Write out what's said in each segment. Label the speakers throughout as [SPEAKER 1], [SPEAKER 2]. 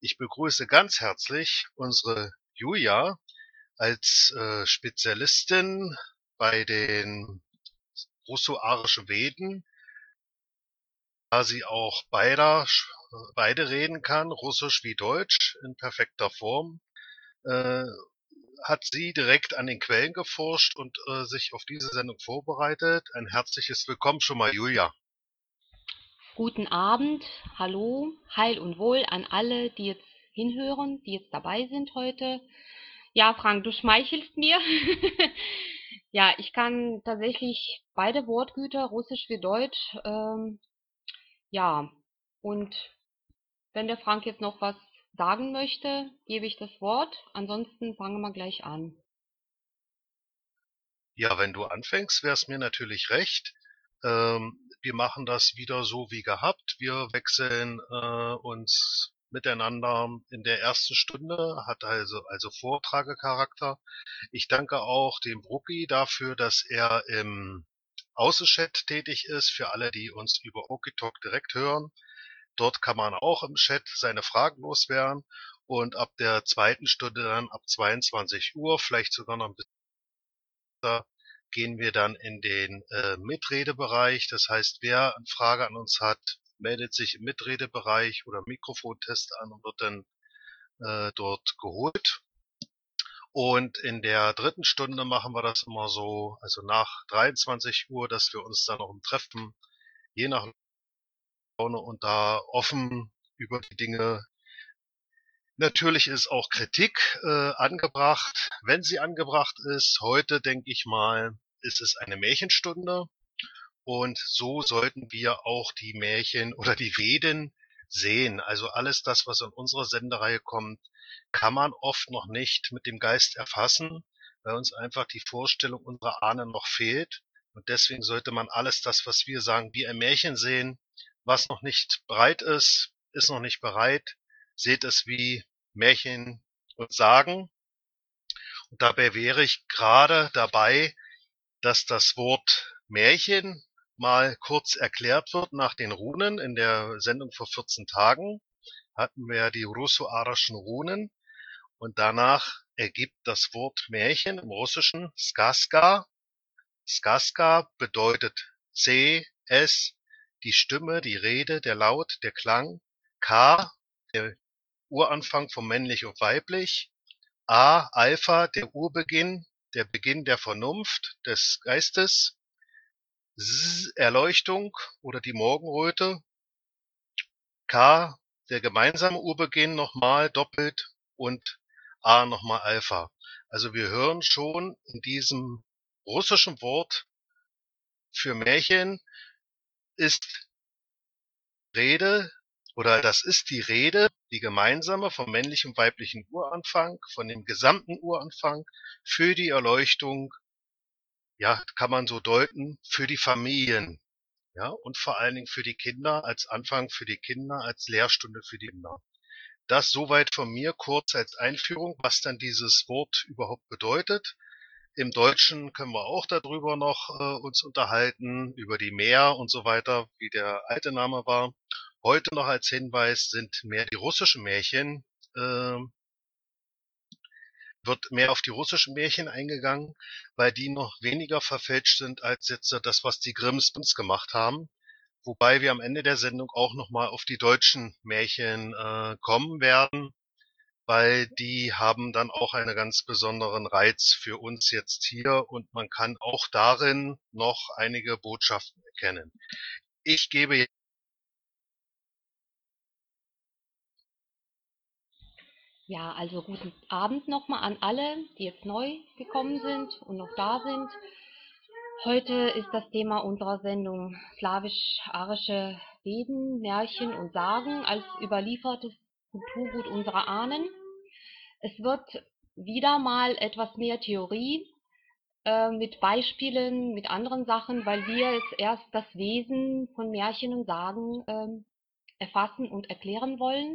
[SPEAKER 1] Ich begrüße ganz herzlich unsere Julia als Spezialistin bei den russo-arischen Veden, da sie auch beide reden kann, Russisch wie Deutsch in perfekter Form, äh, hat sie direkt an den Quellen geforscht und sich auf diese Sendung vorbereitet. Ein herzliches Willkommen schon mal, Julia.
[SPEAKER 2] Guten Abend, hallo, Heil und Wohl an alle, die jetzt hinhören, die jetzt dabei sind heute. Ja, Frank, du schmeichelst mir. Ja, ich kann tatsächlich beide Wortgüter, Russisch wie Deutsch. Ja, und wenn der Frank jetzt noch was sagen möchte, gebe ich das Wort. Ansonsten fangen wir gleich an.
[SPEAKER 1] Ja, wenn du anfängst, wäre es mir natürlich recht. Wir machen das wieder so wie gehabt. Wir wechseln uns miteinander in der ersten Stunde, hat also Vortragecharakter. Ich danke auch dem Bruppi dafür, dass er im Außenchat tätig ist, für alle, die uns über Okitalk direkt hören. Dort kann man auch im Chat seine Fragen loswerden und ab der zweiten Stunde dann ab 22 Uhr, vielleicht sogar noch ein bisschen gehen wir dann in den Mitredebereich. Das heißt, wer eine Frage an uns hat, meldet sich im Mitredebereich oder Mikrofontest an und wird dann dort geholt. Und in der dritten Stunde machen wir das immer so, also nach 23 Uhr, dass wir uns dann noch treffen, je nach Laune und da offen über die Dinge. Natürlich ist auch Kritik angebracht, wenn sie angebracht ist. Heute, denke ich mal, ist es eine Märchenstunde. Und so sollten wir auch die Märchen oder die Veden sehen. Also alles das, was in unserer Sendereihe kommt, kann man oft noch nicht mit dem Geist erfassen, weil uns einfach die Vorstellung unserer Ahnen noch fehlt. Und deswegen sollte man alles das, was wir sagen, wie ein Märchen sehen. Was noch nicht bereit ist, ist noch nicht bereit. Seht es wie Märchen und Sagen. Und dabei wäre ich gerade dabei, dass das Wort Märchen mal kurz erklärt wird nach den Runen. In der Sendung vor 14 Tagen hatten wir ja die russo-arischen Runen und danach ergibt das Wort Märchen im Russischen Skaska. Skaska bedeutet C, S, die Stimme, die Rede, der Laut, der Klang, K, der Uranfang von männlich und weiblich, A, Alpha, der Urbeginn, der Beginn der Vernunft, des Geistes, Erleuchtung oder die Morgenröte, K, der gemeinsame Urbeginn nochmal doppelt und A nochmal Alpha. Also wir hören schon in diesem russischen Wort für Märchen ist Rede oder das ist die Rede, die gemeinsame vom männlichen und weiblichen Uranfang, von dem gesamten Uranfang für die Erleuchtung, ja, kann man so deuten, für die Familien. Ja, und vor allen Dingen für die Kinder, als Anfang für die Kinder, als Lehrstunde für die Kinder. Das soweit von mir kurz als Einführung, was dann dieses Wort überhaupt bedeutet. Im Deutschen können wir auch darüber noch uns unterhalten, über die Mär und so weiter, wie der alte Name war. Heute noch als Hinweis sind mehr die russischen Märchen, äh, wird mehr auf die russischen Märchen eingegangen, weil die noch weniger verfälscht sind als jetzt das, was die Grimms gemacht haben. Wobei wir am Ende der Sendung auch nochmal auf die deutschen Märchen kommen werden, weil die haben dann auch einen ganz besonderen Reiz für uns jetzt hier und man kann auch darin noch einige Botschaften erkennen. Ich gebe
[SPEAKER 2] Ja, also guten Abend nochmal an alle, die jetzt neu gekommen sind und noch da sind. Heute ist das Thema unserer Sendung slawisch-arische Veden, Märchen und Sagen als überliefertes Kulturgut unserer Ahnen. Es wird wieder mal etwas mehr Theorie mit Beispielen, mit anderen Sachen, weil wir jetzt erst das Wesen von Märchen und Sagen erfassen und erklären wollen.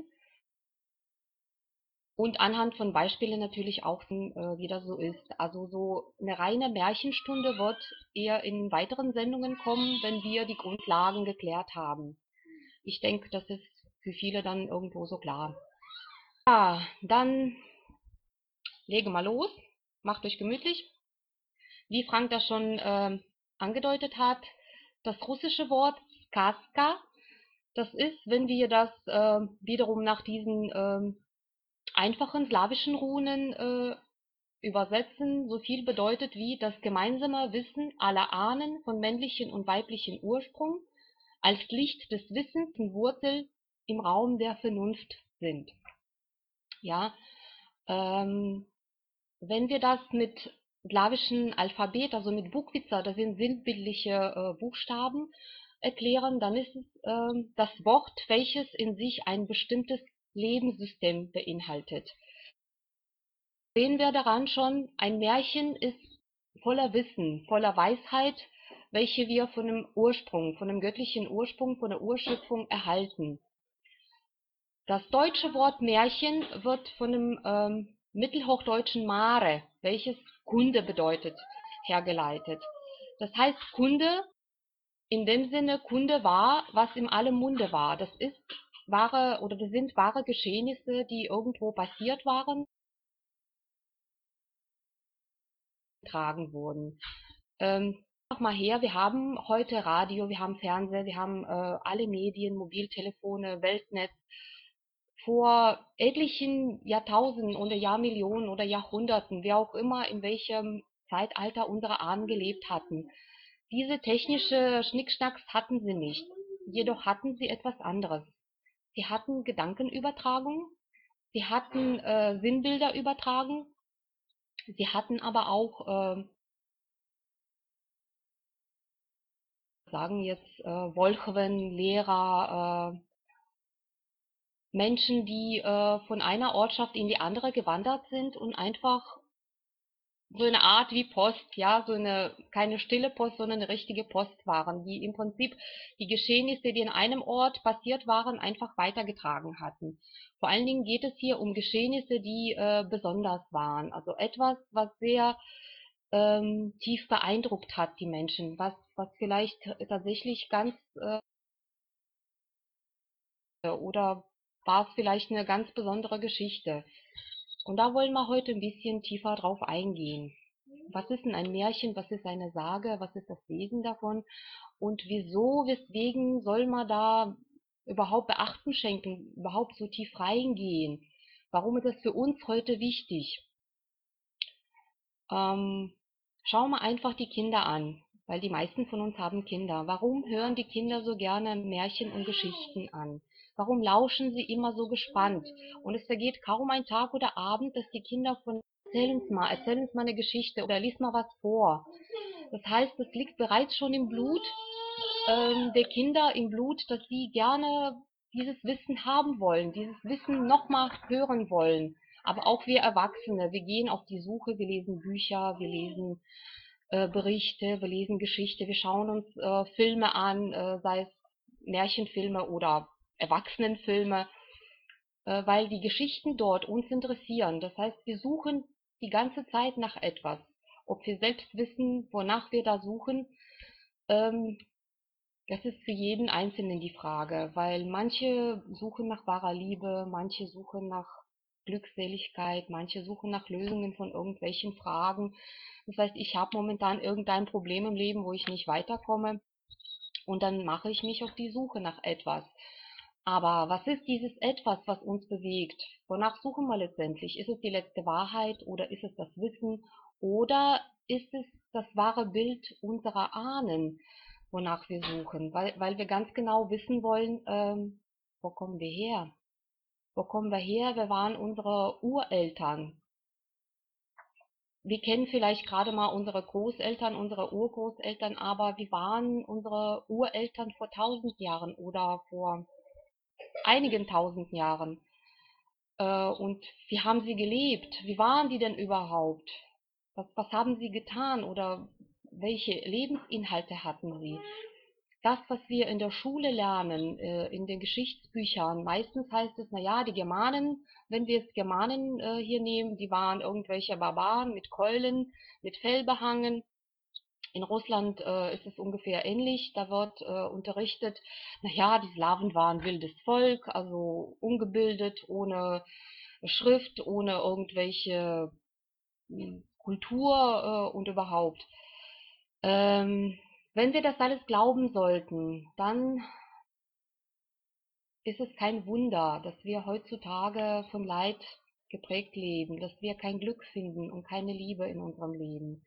[SPEAKER 2] Und anhand von Beispielen natürlich auch, wie das so ist. Also so eine reine Märchenstunde wird eher in weiteren Sendungen kommen, wenn wir die Grundlagen geklärt haben. Ich denke, das ist für viele dann irgendwo so klar. Ja, dann lege mal los, macht euch gemütlich. Wie Frank das schon angedeutet hat, das russische Wort Skaska, das ist, wenn wir das wiederum nach diesen einfachen slawischen Runen übersetzen, so viel bedeutet wie das gemeinsame Wissen aller Ahnen von männlichen und weiblichen Ursprung als Licht des Wissens und Wurzel im Raum der Vernunft sind. Ja, wenn wir das mit slawischen Alphabet, also mit Bukvica, das sind sinnbildliche Buchstaben, erklären, dann ist es das Wort, welches in sich ein bestimmtes Lebenssystem beinhaltet. Sehen wir daran schon, ein Märchen ist voller Wissen, voller Weisheit, welche wir von dem Ursprung, von dem göttlichen Ursprung, von der Urschöpfung erhalten. Das deutsche Wort Märchen wird von dem mittelhochdeutschen Mare, welches Kunde bedeutet, hergeleitet. Das heißt Kunde, in dem Sinne Kunde war, was in allem Munde war. Das ist wahre oder das sind wahre Geschehnisse, die irgendwo passiert waren, getragen wurden. Noch mal her, wir haben heute Radio, wir haben Fernseher, wir haben alle Medien, Mobiltelefone, Weltnetz. Vor etlichen Jahrtausenden oder Jahrmillionen oder Jahrhunderten, wie auch immer, in welchem Zeitalter unsere Ahnen gelebt hatten. Diese technische Schnickschnacks hatten sie nicht. Jedoch hatten sie etwas anderes. Sie hatten Gedankenübertragung, sie hatten Sinnbilderübertragung, sie hatten aber auch, sagen jetzt Volchwen, Lehrer, Menschen, die von einer Ortschaft in die andere gewandert sind und einfach so eine Art wie Post, ja, so eine, keine stille Post, sondern eine richtige Post waren, die im Prinzip die Geschehnisse, die in einem Ort passiert waren, einfach weitergetragen hatten. Vor allen Dingen geht es hier um Geschehnisse, die besonders waren. Also etwas, was sehr tief beeindruckt hat die Menschen, was vielleicht tatsächlich ganz oder war es vielleicht eine ganz besondere Geschichte. Und da wollen wir heute ein bisschen tiefer drauf eingehen. Was ist denn ein Märchen? Was ist eine Sage? Was ist das Wesen davon? Und wieso, weswegen soll man da überhaupt Beachtung schenken, überhaupt so tief reingehen? Warum ist das für uns heute wichtig? Ähm, Schauen wir einfach die Kinder an, weil die meisten von uns haben Kinder. Warum hören die Kinder so gerne Märchen und Geschichten an? Warum lauschen sie immer so gespannt? Und es vergeht kaum ein Tag oder Abend, dass die Kinder von erzähl uns mal eine Geschichte oder lies mal was vor. Das heißt, es liegt bereits schon im Blut der Kinder im Blut, dass sie gerne dieses Wissen haben wollen, dieses Wissen nochmal hören wollen. Aber auch wir Erwachsene, wir gehen auf die Suche, wir lesen Bücher, wir lesen Berichte, wir lesen Geschichte, wir schauen uns Filme an, sei es Märchenfilme oder Erwachsenenfilme, weil die Geschichten dort uns interessieren. Das heißt, wir suchen die ganze Zeit nach etwas. Ob wir selbst wissen, wonach wir da suchen, ähm, das ist für jeden Einzelnen die Frage, weil manche suchen nach wahrer Liebe, manche suchen nach Glückseligkeit, manche suchen nach Lösungen von irgendwelchen Fragen. Das heißt, ich habe momentan irgendein Problem im Leben, wo ich nicht weiterkomme und dann mache ich mich auf die Suche nach etwas. Aber was ist dieses Etwas, was uns bewegt? Wonach suchen wir letztendlich? Ist es die letzte Wahrheit oder ist es das Wissen oder ist es das wahre Bild unserer Ahnen, wonach wir suchen? Weil wir ganz genau wissen wollen, wo kommen wir her? Wo kommen wir her? Wer waren unsere Ureltern? Wir kennen vielleicht gerade mal unsere Großeltern, unsere Urgroßeltern, aber wie waren unsere Ureltern vor 1000 Jahren oder vor einigen 1000 Jahren? Und wie haben sie gelebt? Wie waren die denn überhaupt? Was haben sie getan oder welche Lebensinhalte hatten sie? Das, was wir in der Schule lernen, in den Geschichtsbüchern, meistens heißt es, na ja, die Germanen, wenn wir jetzt Germanen hier nehmen, die waren irgendwelche Barbaren mit Keulen, mit Fell behangen. In Russland ist es ungefähr ähnlich. Da wird unterrichtet, na ja, die Slawen waren wildes Volk, also ungebildet, ohne Schrift, ohne irgendwelche Kultur und überhaupt. Wenn wir das alles glauben sollten, dann ist es kein Wunder, dass wir heutzutage von Leid geprägt leben, dass wir kein Glück finden und keine Liebe in unserem Leben.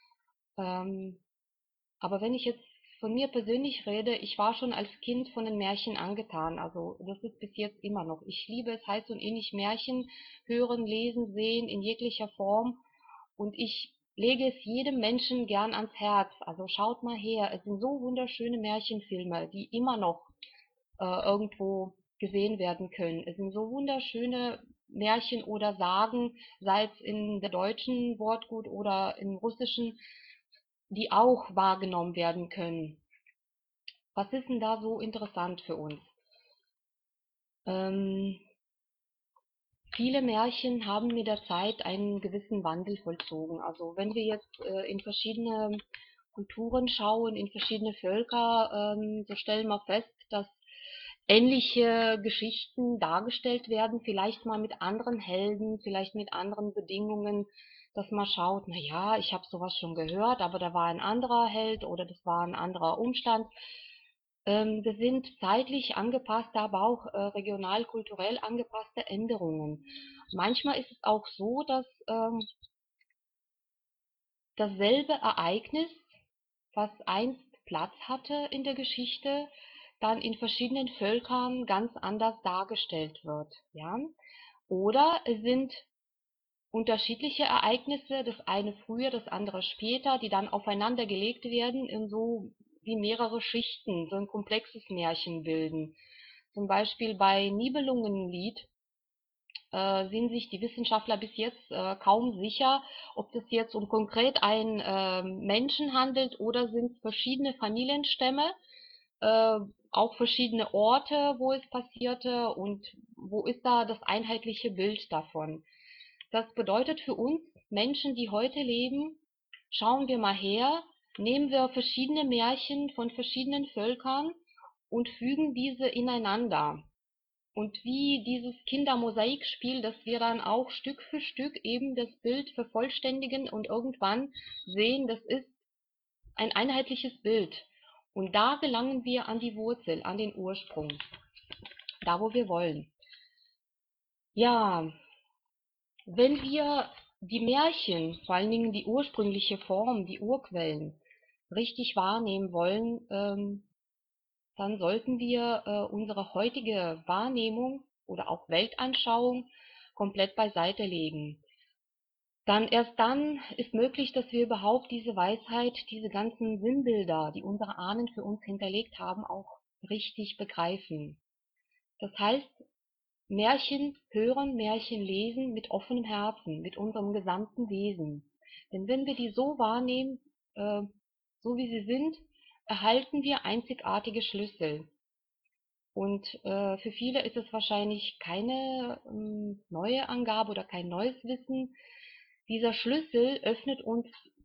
[SPEAKER 2] Aber wenn ich jetzt von mir persönlich rede, ich war schon als Kind von den Märchen angetan. Also das ist bis jetzt immer noch. Ich liebe es heiß und innig Märchen hören, lesen, sehen in jeglicher Form. Und ich lege es jedem Menschen gern ans Herz. Also schaut mal her, es sind so wunderschöne Märchenfilme, die immer noch irgendwo gesehen werden können. Es sind so wunderschöne Märchen oder Sagen, sei es in der deutschen Wortgut oder im russischen, die auch wahrgenommen werden können. Was ist denn da so interessant für uns? Ähm, Viele Märchen haben mit der Zeit einen gewissen Wandel vollzogen. Also wenn wir jetzt in verschiedene Kulturen schauen, in verschiedene Völker, so stellen wir fest, dass ähnliche Geschichten dargestellt werden, vielleicht mal mit anderen Helden, vielleicht mit anderen Bedingungen, dass man schaut, na ja, ich habe sowas schon gehört, aber da war ein anderer Held oder das war ein anderer Umstand. Das sind zeitlich angepasste, aber auch regional, kulturell angepasste Änderungen. Manchmal ist es auch so, dass dasselbe Ereignis, was einst Platz hatte in der Geschichte, dann in verschiedenen Völkern ganz anders dargestellt wird. Ja? Oder es sind unterschiedliche Ereignisse, das eine früher, das andere später, die dann aufeinander gelegt werden in so wie mehrere Schichten, so ein komplexes Märchen bilden. Zum Beispiel bei Nibelungenlied sind sich die Wissenschaftler bis jetzt kaum sicher, ob es jetzt um konkret einen Menschen handelt oder sind es verschiedene Familienstämme, äh, auch verschiedene Orte, wo es passierte und wo ist da das einheitliche Bild davon. Das bedeutet für uns Menschen, die heute leben, schauen wir mal her, nehmen wir verschiedene Märchen von verschiedenen Völkern und fügen diese ineinander. Und wie dieses Kindermosaikspiel, dass wir dann auch Stück für Stück eben das Bild vervollständigen und irgendwann sehen, das ist ein einheitliches Bild. Und da gelangen wir an die Wurzel, an den Ursprung, da wo wir wollen. Ja, wenn wir die Märchen, vor allen Dingen die ursprüngliche Form, die Urquellen, richtig wahrnehmen wollen, dann sollten wir unsere heutige Wahrnehmung oder auch Weltanschauung komplett beiseite legen. Erst dann ist möglich, dass wir überhaupt diese Weisheit, diese ganzen Sinnbilder, die unsere Ahnen für uns hinterlegt haben, auch richtig begreifen. Das heißt, Märchen hören, Märchen lesen mit offenem Herzen, mit unserem gesamten Wesen. Denn wenn wir die so wahrnehmen, äh, so wie sie sind, erhalten wir einzigartige Schlüssel. Und für viele ist es wahrscheinlich keine neue Angabe oder kein neues Wissen. Dieser Schlüssel öffnet uns,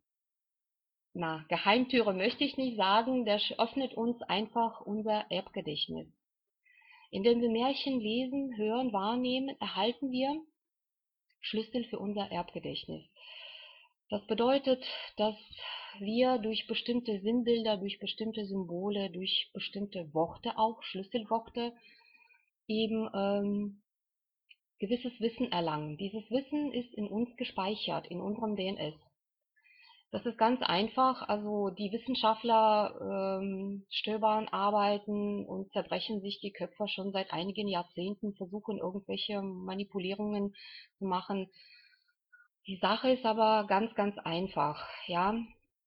[SPEAKER 2] na, Geheimtüre möchte ich nicht sagen, der öffnet uns einfach unser Erbgedächtnis. Indem wir Märchen lesen, hören, wahrnehmen, erhalten wir Schlüssel für unser Erbgedächtnis. Das bedeutet, dass wir durch bestimmte Sinnbilder, durch bestimmte Symbole, durch bestimmte Worte auch, Schlüsselworte, eben gewisses Wissen erlangen. Dieses Wissen ist in uns gespeichert, in unserem DNS. Das ist ganz einfach. Also die Wissenschaftler stöbern, arbeiten und zerbrechen sich die Köpfe schon seit einigen Jahrzehnten, versuchen irgendwelche Manipulierungen zu machen. Die Sache ist aber ganz, ganz einfach. Ja,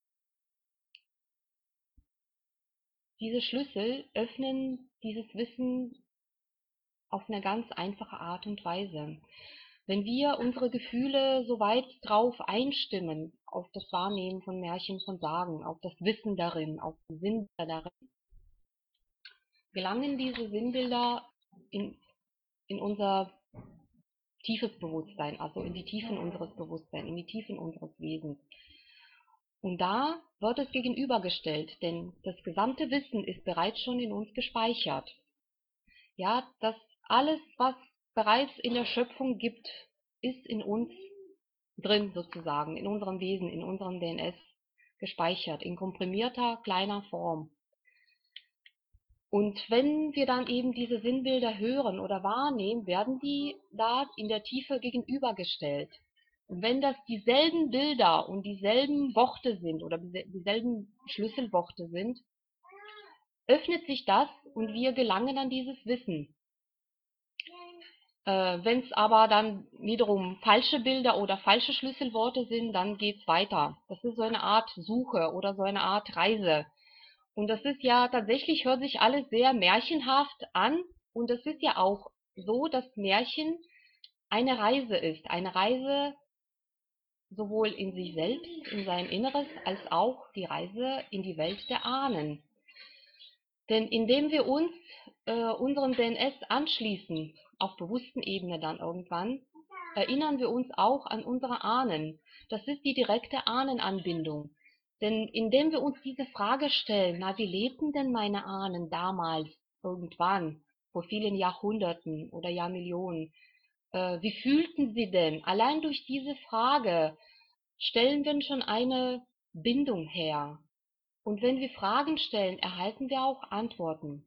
[SPEAKER 2] diese Schlüssel öffnen dieses Wissen auf eine ganz einfache Art und Weise. Wenn wir unsere Gefühle so weit drauf einstimmen, auf das Wahrnehmen von Märchen, von Sagen, auf das Wissen darin, auf den Sinn darin, gelangen diese Sinnbilder in unser tiefes Bewusstsein, also in die Tiefen unseres Bewusstseins, in die Tiefen unseres Wesens. Und da wird es gegenübergestellt, denn das gesamte Wissen ist bereits schon in uns gespeichert. Ja, das alles, was bereits in der Schöpfung gibt, ist in uns drin sozusagen, in unserem Wesen, in unserem DNS gespeichert, in komprimierter, kleiner Form. Und wenn wir dann eben diese Sinnbilder hören oder wahrnehmen, werden die da in der Tiefe gegenübergestellt. Und wenn das dieselben Bilder und dieselben Worte sind oder dieselben Schlüsselworte sind, öffnet sich das und wir gelangen an dieses Wissen. Wenn es aber dann wiederum falsche Bilder oder falsche Schlüsselworte sind, dann geht's weiter. Das ist so eine Art Suche oder so eine Art Reise. Und das ist ja tatsächlich, hört sich alles sehr märchenhaft an. Und es ist ja auch so, dass Märchen eine Reise ist. Eine Reise sowohl in sich selbst, in sein Inneres, als auch die Reise in die Welt der Ahnen. Denn indem wir uns unserem DNS anschließen, auf bewussten Ebene dann irgendwann, erinnern wir uns auch an unsere Ahnen. Das ist die direkte Ahnenanbindung. Denn indem wir uns diese Frage stellen, na, wie lebten denn meine Ahnen damals, irgendwann, vor vielen Jahrhunderten oder Jahrmillionen, wie fühlten sie denn? Allein durch diese Frage stellen wir schon eine Bindung her. Und wenn wir Fragen stellen, erhalten wir auch Antworten.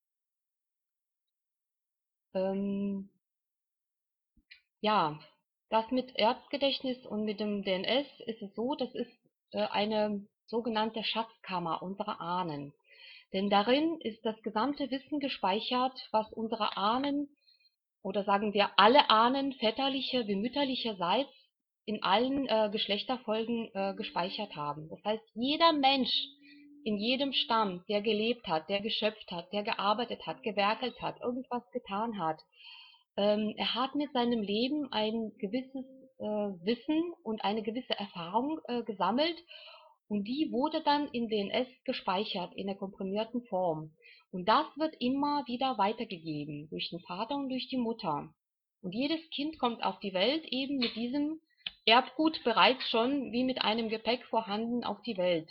[SPEAKER 2] Ja, das mit Erzgedächtnis und mit dem DNS ist es so, das ist eine sogenannte Schatzkammer unserer Ahnen. Denn darin ist das gesamte Wissen gespeichert, was unsere Ahnen oder sagen wir alle Ahnen väterlicher wie mütterlicherseits in allen Geschlechterfolgen gespeichert haben. Das heißt, jeder Mensch in jedem Stamm, der gelebt hat, der geschöpft hat, der gearbeitet hat, gewerkelt hat, irgendwas getan hat, er hat mit seinem Leben ein gewisses Wissen und eine gewisse Erfahrung gesammelt und die wurde dann in DNS gespeichert in der komprimierten Form. Und das wird immer wieder weitergegeben durch den Vater und durch die Mutter. Und jedes Kind kommt auf die Welt eben mit diesem Erbgut bereits schon wie mit einem Gepäck vorhanden auf die Welt.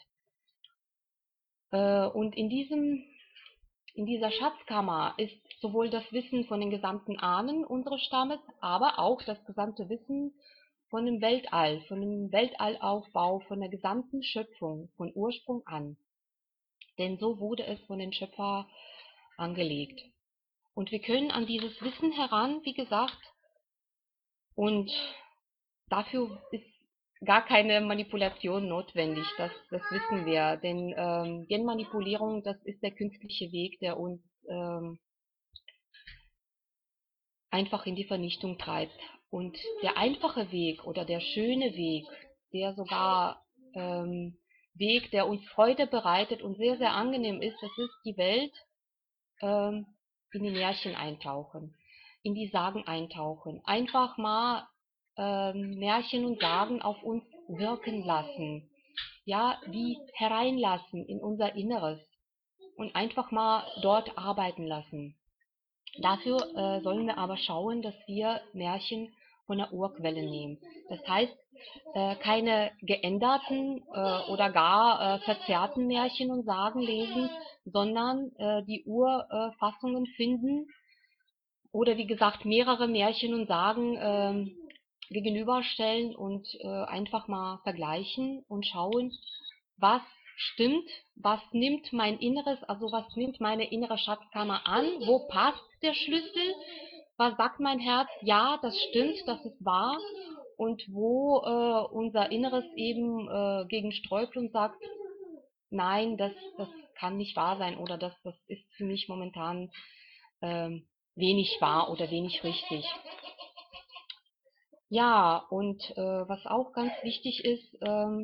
[SPEAKER 2] Und in dieser Schatzkammer ist sowohl das Wissen von den gesamten Ahnen unseres Stammes, aber auch das gesamte Wissen von dem Weltall, von dem Weltallaufbau, von der gesamten Schöpfung, von Ursprung an. Denn so wurde es von den Schöpfer angelegt. Und wir können an dieses Wissen heran, wie gesagt, und dafür ist gar keine Manipulation notwendig, das wissen wir. Denn Genmanipulierung, das ist der künstliche Weg, der uns einfach in die Vernichtung treibt. Und der einfache Weg oder der schöne Weg, der sogar Weg, der uns Freude bereitet und sehr, sehr angenehm ist, das ist die Welt in die Märchen eintauchen, in die Sagen eintauchen. Einfach mal Märchen und Sagen auf uns wirken lassen. Ja, wie hereinlassen in unser Inneres und einfach mal dort arbeiten lassen. Dafür sollen wir aber schauen, dass wir Märchen von der Urquelle nehmen. Das heißt, keine geänderten oder gar verzerrten Märchen und Sagen lesen, sondern die Urfassungen finden oder wie gesagt mehrere Märchen und Sagen gegenüberstellen und einfach mal vergleichen und schauen, was stimmt, was nimmt mein Inneres, also was nimmt meine innere Schatzkammer an, wo passt der Schlüssel, was sagt mein Herz, ja, das stimmt, das ist wahr, und wo unser Inneres eben gegen sträubt und sagt, nein, das kann nicht wahr sein oder das ist für mich momentan wenig wahr oder wenig richtig. Ja, und was auch ganz wichtig ist,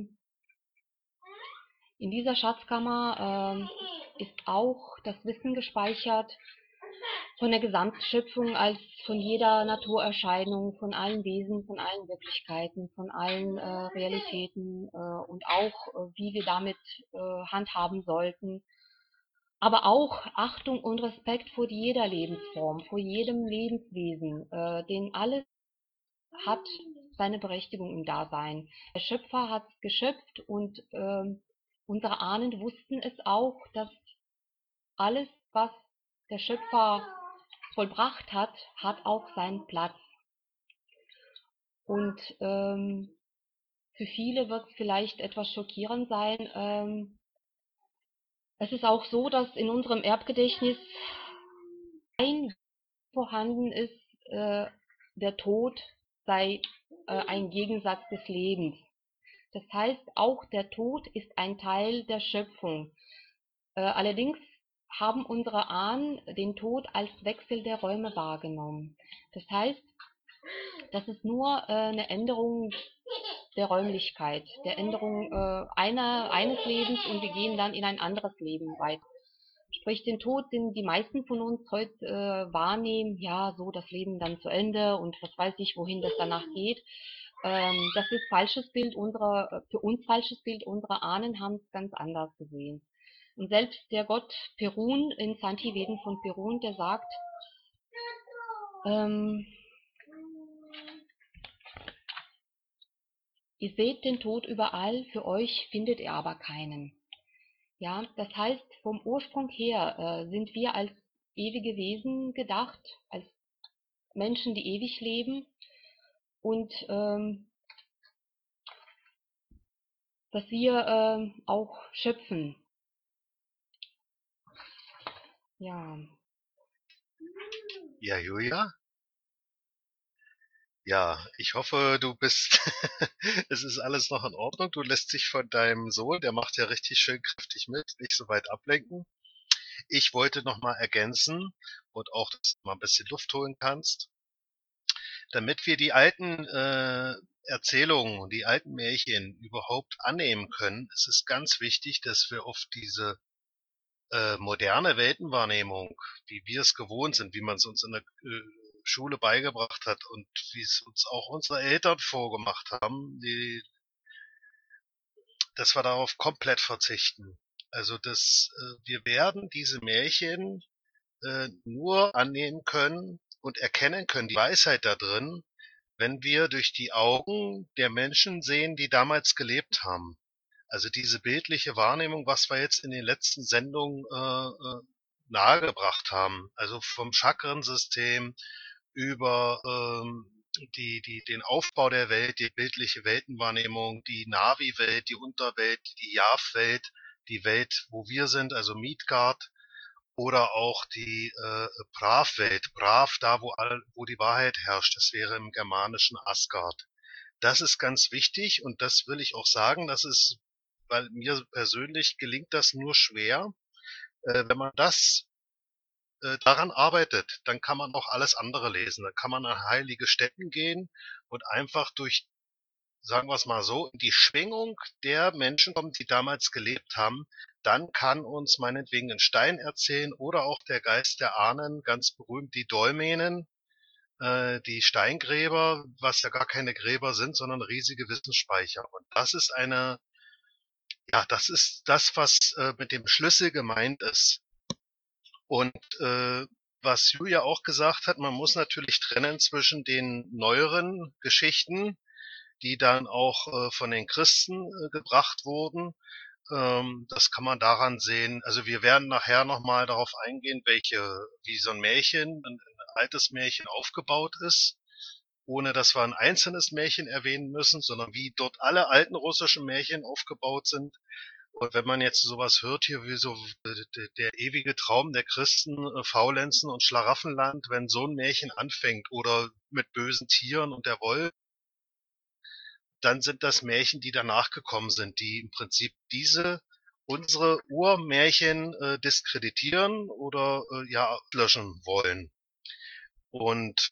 [SPEAKER 2] in dieser Schatzkammer ist auch das Wissen gespeichert von der Gesamtschöpfung als von jeder Naturerscheinung, von allen Wesen, von allen Wirklichkeiten, von allen Realitäten und auch wie wir damit handhaben sollten. Aber auch Achtung und Respekt vor jeder Lebensform, vor jedem Lebenswesen, denn alles hat seine Berechtigung im Dasein. Der Schöpfer hat geschöpft und unsere Ahnen wussten es auch, dass alles, was der Schöpfer vollbracht hat, hat auch seinen Platz. Und für viele wird es vielleicht etwas schockierend sein. Es ist auch so, dass in unserem Erbgedächtnis ein vorhanden ist, der Tod sei ein Gegensatz des Lebens. Das heißt, auch der Tod ist ein Teil der Schöpfung. Allerdings haben unsere Ahnen den Tod als Wechsel der Räume wahrgenommen. Das heißt, das ist nur eine Änderung der Räumlichkeit, der Änderung eines Lebens, und wir gehen dann in ein anderes Leben weiter. Sprich, den Tod, den die meisten von uns heute wahrnehmen, ja, so das Leben dann zu Ende und was weiß ich, wohin das danach geht. Das ist falsches Bild für uns falsches Bild. Unsere Ahnen haben es ganz anders gesehen. Und selbst der Gott Perun in Santi-Veden von Perun, der sagt, ihr seht den Tod überall, für euch findet ihr aber keinen. Ja, das heißt, vom Ursprung her sind wir als ewige Wesen gedacht, als Menschen, die ewig leben, und dass wir auch schöpfen. Ja.
[SPEAKER 1] Ja, Julia? Ja, ich hoffe, du bist, es ist alles noch in Ordnung. Du lässt dich von deinem Sohn, der macht ja richtig schön kräftig mit, nicht so weit ablenken. Ich wollte noch mal ergänzen und auch, dass du mal ein bisschen Luft holen kannst, damit wir die alten Erzählungen, die alten Märchen überhaupt annehmen können. Ist es ganz wichtig, dass wir auf diese moderne Weltenwahrnehmung, wie wir es gewohnt sind, wie man es uns in der Schule beigebracht hat und wie es uns auch unsere Eltern vorgemacht haben, dass wir darauf komplett verzichten. Also wir werden diese Märchen nur annehmen können und erkennen können, die Weisheit da drin, wenn wir durch die Augen der Menschen sehen, die damals gelebt haben. Also diese bildliche Wahrnehmung, was wir jetzt in den letzten Sendungen nahegebracht haben, also vom Chakrensystem über den Aufbau der Welt, die bildliche Weltenwahrnehmung, die Navi-Welt, die Unterwelt, die Yav-Welt, die Welt, wo wir sind, also Midgard, oder auch die Brav-Welt, Brav, da wo die Wahrheit herrscht, das wäre im germanischen Asgard. Das ist ganz wichtig und das will ich auch sagen, weil mir persönlich gelingt das nur schwer. Wenn man daran arbeitet, dann kann man auch alles andere lesen. Dann kann man an heilige Stätten gehen und einfach durch, sagen wir es mal so, in die Schwingung der Menschen kommen, die damals gelebt haben. Dann kann uns meinetwegen ein Stein erzählen oder auch der Geist der Ahnen, ganz berühmt die Dolmenen, die Steingräber, was ja gar keine Gräber sind, sondern riesige Wissensspeicher. Und das ist das, was mit dem Schlüssel gemeint ist. Und was Julia auch gesagt hat, man muss natürlich trennen zwischen den neueren Geschichten, die dann auch von den Christen gebracht wurden. Das kann man daran sehen. Also wir werden nachher nochmal darauf eingehen, wie so ein Märchen, ein altes Märchen aufgebaut ist, ohne dass wir ein einzelnes Märchen erwähnen müssen, sondern wie dort alle alten russischen Märchen aufgebaut sind. Und wenn man jetzt sowas hört hier wie so der ewige Traum der Christen, Faulenzen und Schlaraffenland, wenn so ein Märchen anfängt oder mit bösen Tieren und der Wolf, dann sind das Märchen, die danach gekommen sind, die im Prinzip unsere Urmärchen diskreditieren oder löschen wollen. Und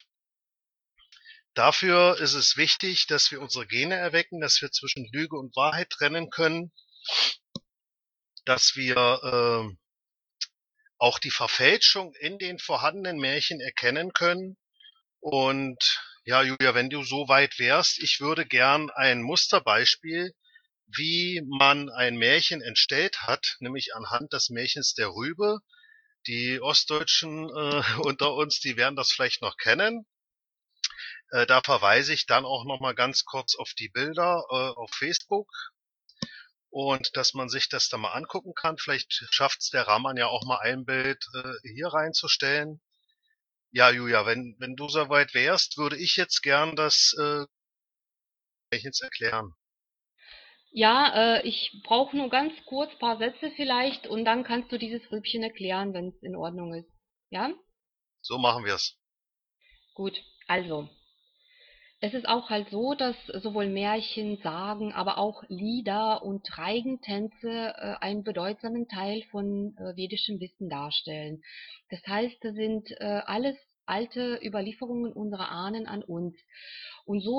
[SPEAKER 1] dafür ist es wichtig, dass wir unsere Gene erwecken, dass wir zwischen Lüge und Wahrheit trennen können, dass wir auch die Verfälschung in den vorhandenen Märchen erkennen können. Und ja, Julia, wenn du so weit wärst, ich würde gern ein Musterbeispiel, wie man ein Märchen entstellt hat, nämlich anhand des Märchens der Rübe. Die Ostdeutschen unter uns, die werden das vielleicht noch kennen. Da verweise ich dann auch noch mal ganz kurz auf die Bilder auf Facebook und dass man sich das da mal angucken kann. Vielleicht schafft's der Rahman ja auch mal ein Bild hier reinzustellen. Ja, Julia, wenn du soweit wärst, würde ich jetzt gern das Märchens erklären.
[SPEAKER 2] Ja, ich brauche nur ganz kurz ein paar Sätze vielleicht und dann kannst du dieses Rübchen erklären, wenn es in Ordnung ist. Ja?
[SPEAKER 1] So machen wir's.
[SPEAKER 2] Gut. Also, es ist auch halt so, dass sowohl Märchen, Sagen, aber auch Lieder und Reigentänze einen bedeutsamen Teil von vedischem Wissen darstellen. Das heißt, das sind alles alte Überlieferungen unserer Ahnen an uns. Und so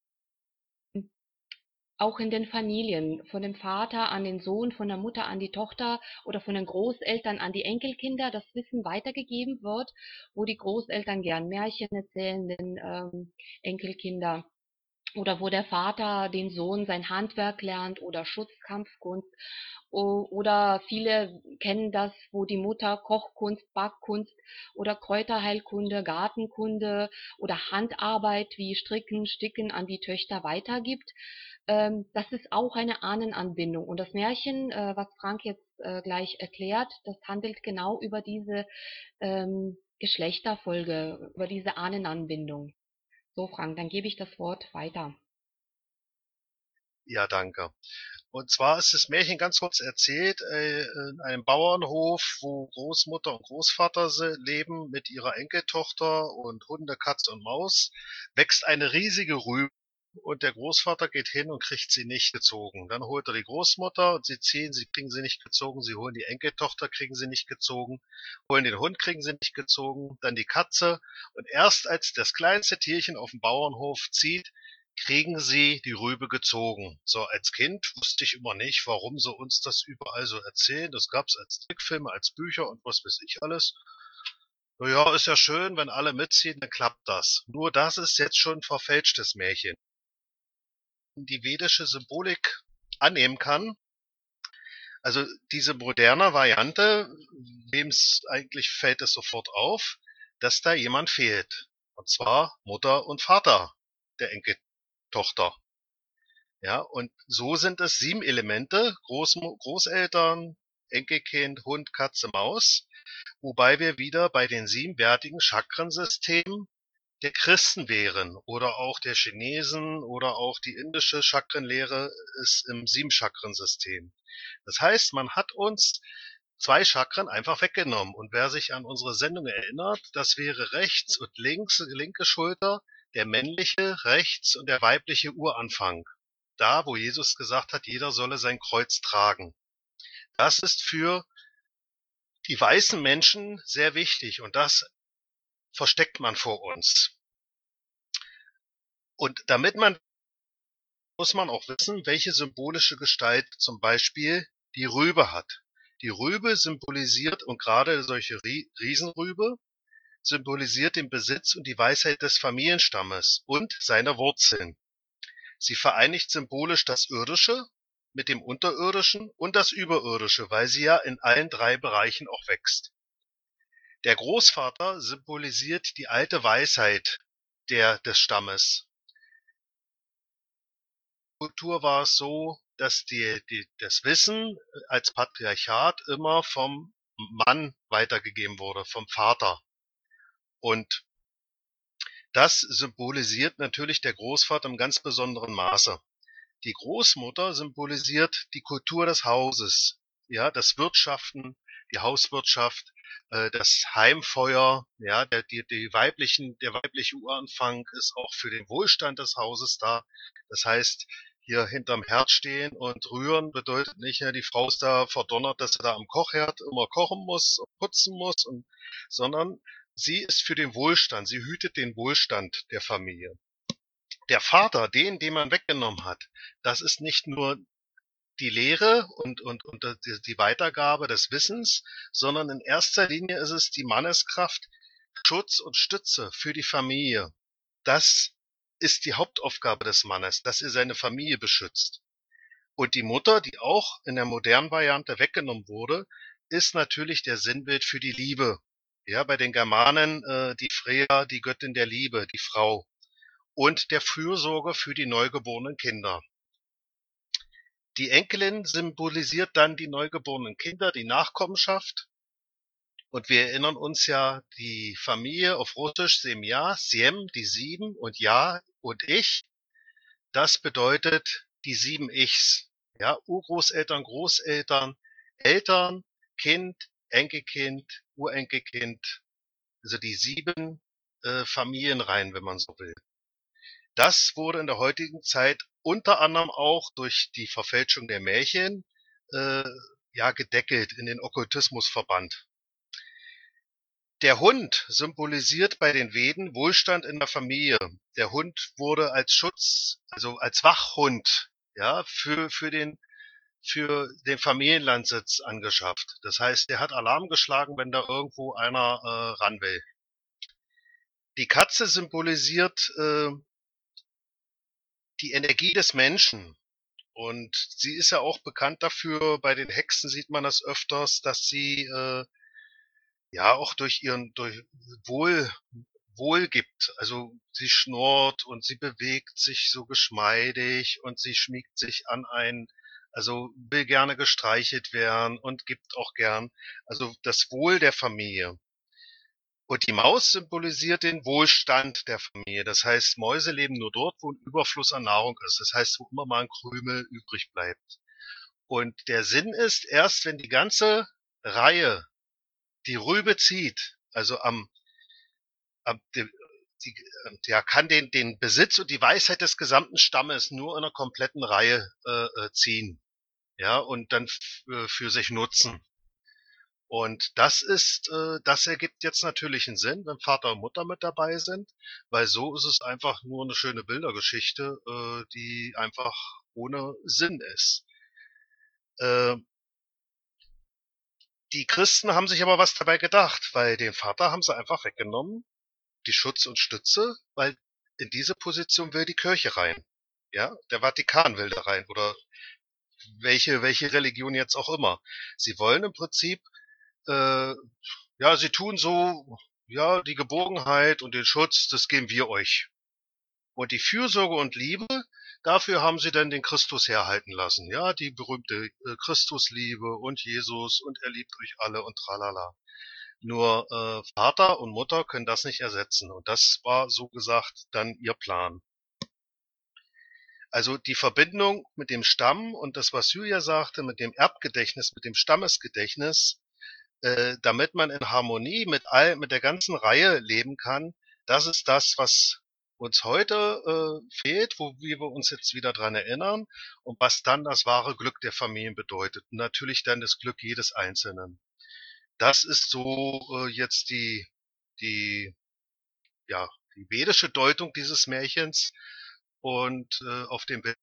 [SPEAKER 2] auch in den Familien, von dem Vater an den Sohn, von der Mutter an die Tochter oder von den Großeltern an die Enkelkinder das Wissen weitergegeben wird, wo die Großeltern gern Märchen erzählen, den Enkelkinder, oder wo der Vater den Sohn sein Handwerk lernt oder Schutzkampfkunst. Oder viele kennen das, wo die Mutter Kochkunst, Backkunst oder Kräuterheilkunde, Gartenkunde oder Handarbeit wie Stricken, Sticken an die Töchter weitergibt. Das ist auch eine Ahnenanbindung. Und das Märchen, was Frank jetzt gleich erklärt, das handelt genau über diese Geschlechterfolge, über diese Ahnenanbindung. So, Frank, dann gebe ich das Wort weiter.
[SPEAKER 1] Ja, danke. Und zwar ist das Märchen ganz kurz erzählt, in einem Bauernhof, wo Großmutter und Großvater leben mit ihrer Enkeltochter und Hunde, Katze und Maus, wächst eine riesige Rübe und der Großvater geht hin und kriegt sie nicht gezogen. Dann holt er die Großmutter und sie ziehen, sie kriegen sie nicht gezogen, sie holen die Enkeltochter, kriegen sie nicht gezogen, holen den Hund, kriegen sie nicht gezogen, dann die Katze und erst als das kleinste Tierchen auf dem Bauernhof zieht, kriegen sie die Rübe gezogen. So als Kind wusste ich immer nicht, warum sie uns das überall so erzählen. Das gab's als Trickfilme, als Bücher und was weiß ich alles. Na ja, ist ja schön, wenn alle mitziehen, dann klappt das. Nur das ist jetzt schon ein verfälschtes Märchen. Die vedische Symbolik annehmen kann. Also diese moderne Variante, wem's eigentlich fällt es sofort auf, dass da jemand fehlt. Und zwar Mutter und Vater der Enkeltochter. Ja, und so sind es 7 Elemente, Großeltern, Enkelkind, Hund, Katze, Maus, wobei wir wieder bei den 7 wertigen Chakrensystemen der Christen wären oder auch der Chinesen oder auch die indische Chakrenlehre ist im 7-Chakrensystem. Das heißt, man hat uns 2 Chakren einfach weggenommen. Und wer sich an unsere Sendung erinnert, das wäre rechts und links, linke Schulter, der männliche rechts und der weibliche Uranfang. Da, wo Jesus gesagt hat, jeder solle sein Kreuz tragen. Das ist für die weißen Menschen sehr wichtig und das versteckt man vor uns. Und damit man, muss man auch wissen, welche symbolische Gestalt zum Beispiel die Rübe hat. Die Rübe symbolisiert, und gerade solche Riesenrübe, symbolisiert den Besitz und die Weisheit des Familienstammes und seine Wurzeln. Sie vereinigt symbolisch das Irdische mit dem Unterirdischen und das Überirdische, weil sie ja in allen 3 Bereichen auch wächst. Der Großvater symbolisiert die alte Weisheit des Stammes. In der Kultur war es so, dass das Wissen als Patriarchat immer vom Mann weitergegeben wurde, vom Vater. Und das symbolisiert natürlich der Großvater im ganz besonderen Maße. Die Großmutter symbolisiert die Kultur des Hauses, ja, das Wirtschaften, die Hauswirtschaft, das Heimfeuer, ja, der weibliche Uranfang ist auch für den Wohlstand des Hauses da. Das heißt, hier hinterm Herd stehen und rühren bedeutet nicht, ja, die Frau ist da verdonnert, dass sie da am Kochherd immer kochen muss, putzen muss, sondern sie ist für den Wohlstand, sie hütet den Wohlstand der Familie. Der Vater, den man weggenommen hat, das ist nicht nur die Lehre und die Weitergabe des Wissens, sondern in erster Linie ist es die Manneskraft, Schutz und Stütze für die Familie. Das ist die Hauptaufgabe des Mannes, dass er seine Familie beschützt. Und die Mutter, die auch in der modernen Variante weggenommen wurde, ist natürlich der Sinnbild für die Liebe. Ja, bei den Germanen die Freya, die Göttin der Liebe, die Frau und der Fürsorge für die neugeborenen Kinder. Die Enkelin symbolisiert dann die neugeborenen Kinder, die Nachkommenschaft Und wir erinnern uns ja, die Familie auf Russisch, Semja, Siem, die sieben und Ja und ich, das bedeutet die sieben Ichs. Ja, Urgroßeltern, Großeltern, Eltern, Kind, Enkelkind, Urenkelkind, also die sieben Familienreihen, wenn man so will. Das wurde in der heutigen Zeit unter anderem auch durch die Verfälschung der Märchen äh, ja gedeckelt, in den Okkultismus verbannt. Der Hund symbolisiert bei den Veden Wohlstand in der Familie. Der Hund wurde als Schutz, also als Wachhund, ja, für den Familienlandsitz angeschafft. Das heißt, der hat Alarm geschlagen, wenn da irgendwo einer ran will. Die Katze symbolisiert die Energie des Menschen. Und sie ist ja auch bekannt dafür, bei den Hexen sieht man das öfters, dass sie ja auch durch Wohl gibt. Also sie schnurrt und sie bewegt sich so geschmeidig und sie schmiegt sich an einen, also will gerne gestreichelt werden und gibt auch gern, also das Wohl der Familie. Und die Maus symbolisiert den Wohlstand der Familie. Das heißt, Mäuse leben nur dort, wo ein Überfluss an Nahrung ist. Das heißt, wo immer mal ein Krümel übrig bleibt. Und der Sinn ist, erst wenn die ganze Reihe die Rübe zieht, also am die, ja, kann den Besitz und die Weisheit des gesamten Stammes nur in einer kompletten Reihe ziehen, ja, und dann für sich nutzen. Und das ergibt jetzt natürlich einen Sinn, wenn Vater und Mutter mit dabei sind, weil so ist es einfach nur eine schöne Bildergeschichte, die einfach ohne Sinn ist. Äh, Die Christen haben sich aber was dabei gedacht, weil den Vater haben sie einfach weggenommen, die Schutz und Stütze, weil in diese Position will die Kirche rein. Ja, der Vatikan will da rein oder welche Religion jetzt auch immer. Sie wollen im Prinzip, äh, ja, sie tun so, ja, die Geborgenheit und den Schutz, das geben wir euch. Und die Fürsorge und Liebe, dafür haben sie dann den Christus herhalten lassen. Ja, die berühmte Christusliebe und Jesus und er liebt euch alle und tralala. Nur Vater und Mutter können das nicht ersetzen. Und das war so gesagt dann ihr Plan. Also die Verbindung mit dem Stamm und das, was Julia sagte, mit dem Erbgedächtnis, mit dem Stammesgedächtnis, damit man in Harmonie mit der ganzen Reihe leben kann, das ist das, was uns heute fehlt, wo wir uns jetzt wieder dran erinnern und was dann das wahre Glück der Familien bedeutet. Und natürlich dann das Glück jedes Einzelnen. Das ist so jetzt die, ja, die vedische Deutung dieses Märchens und auf dem Bild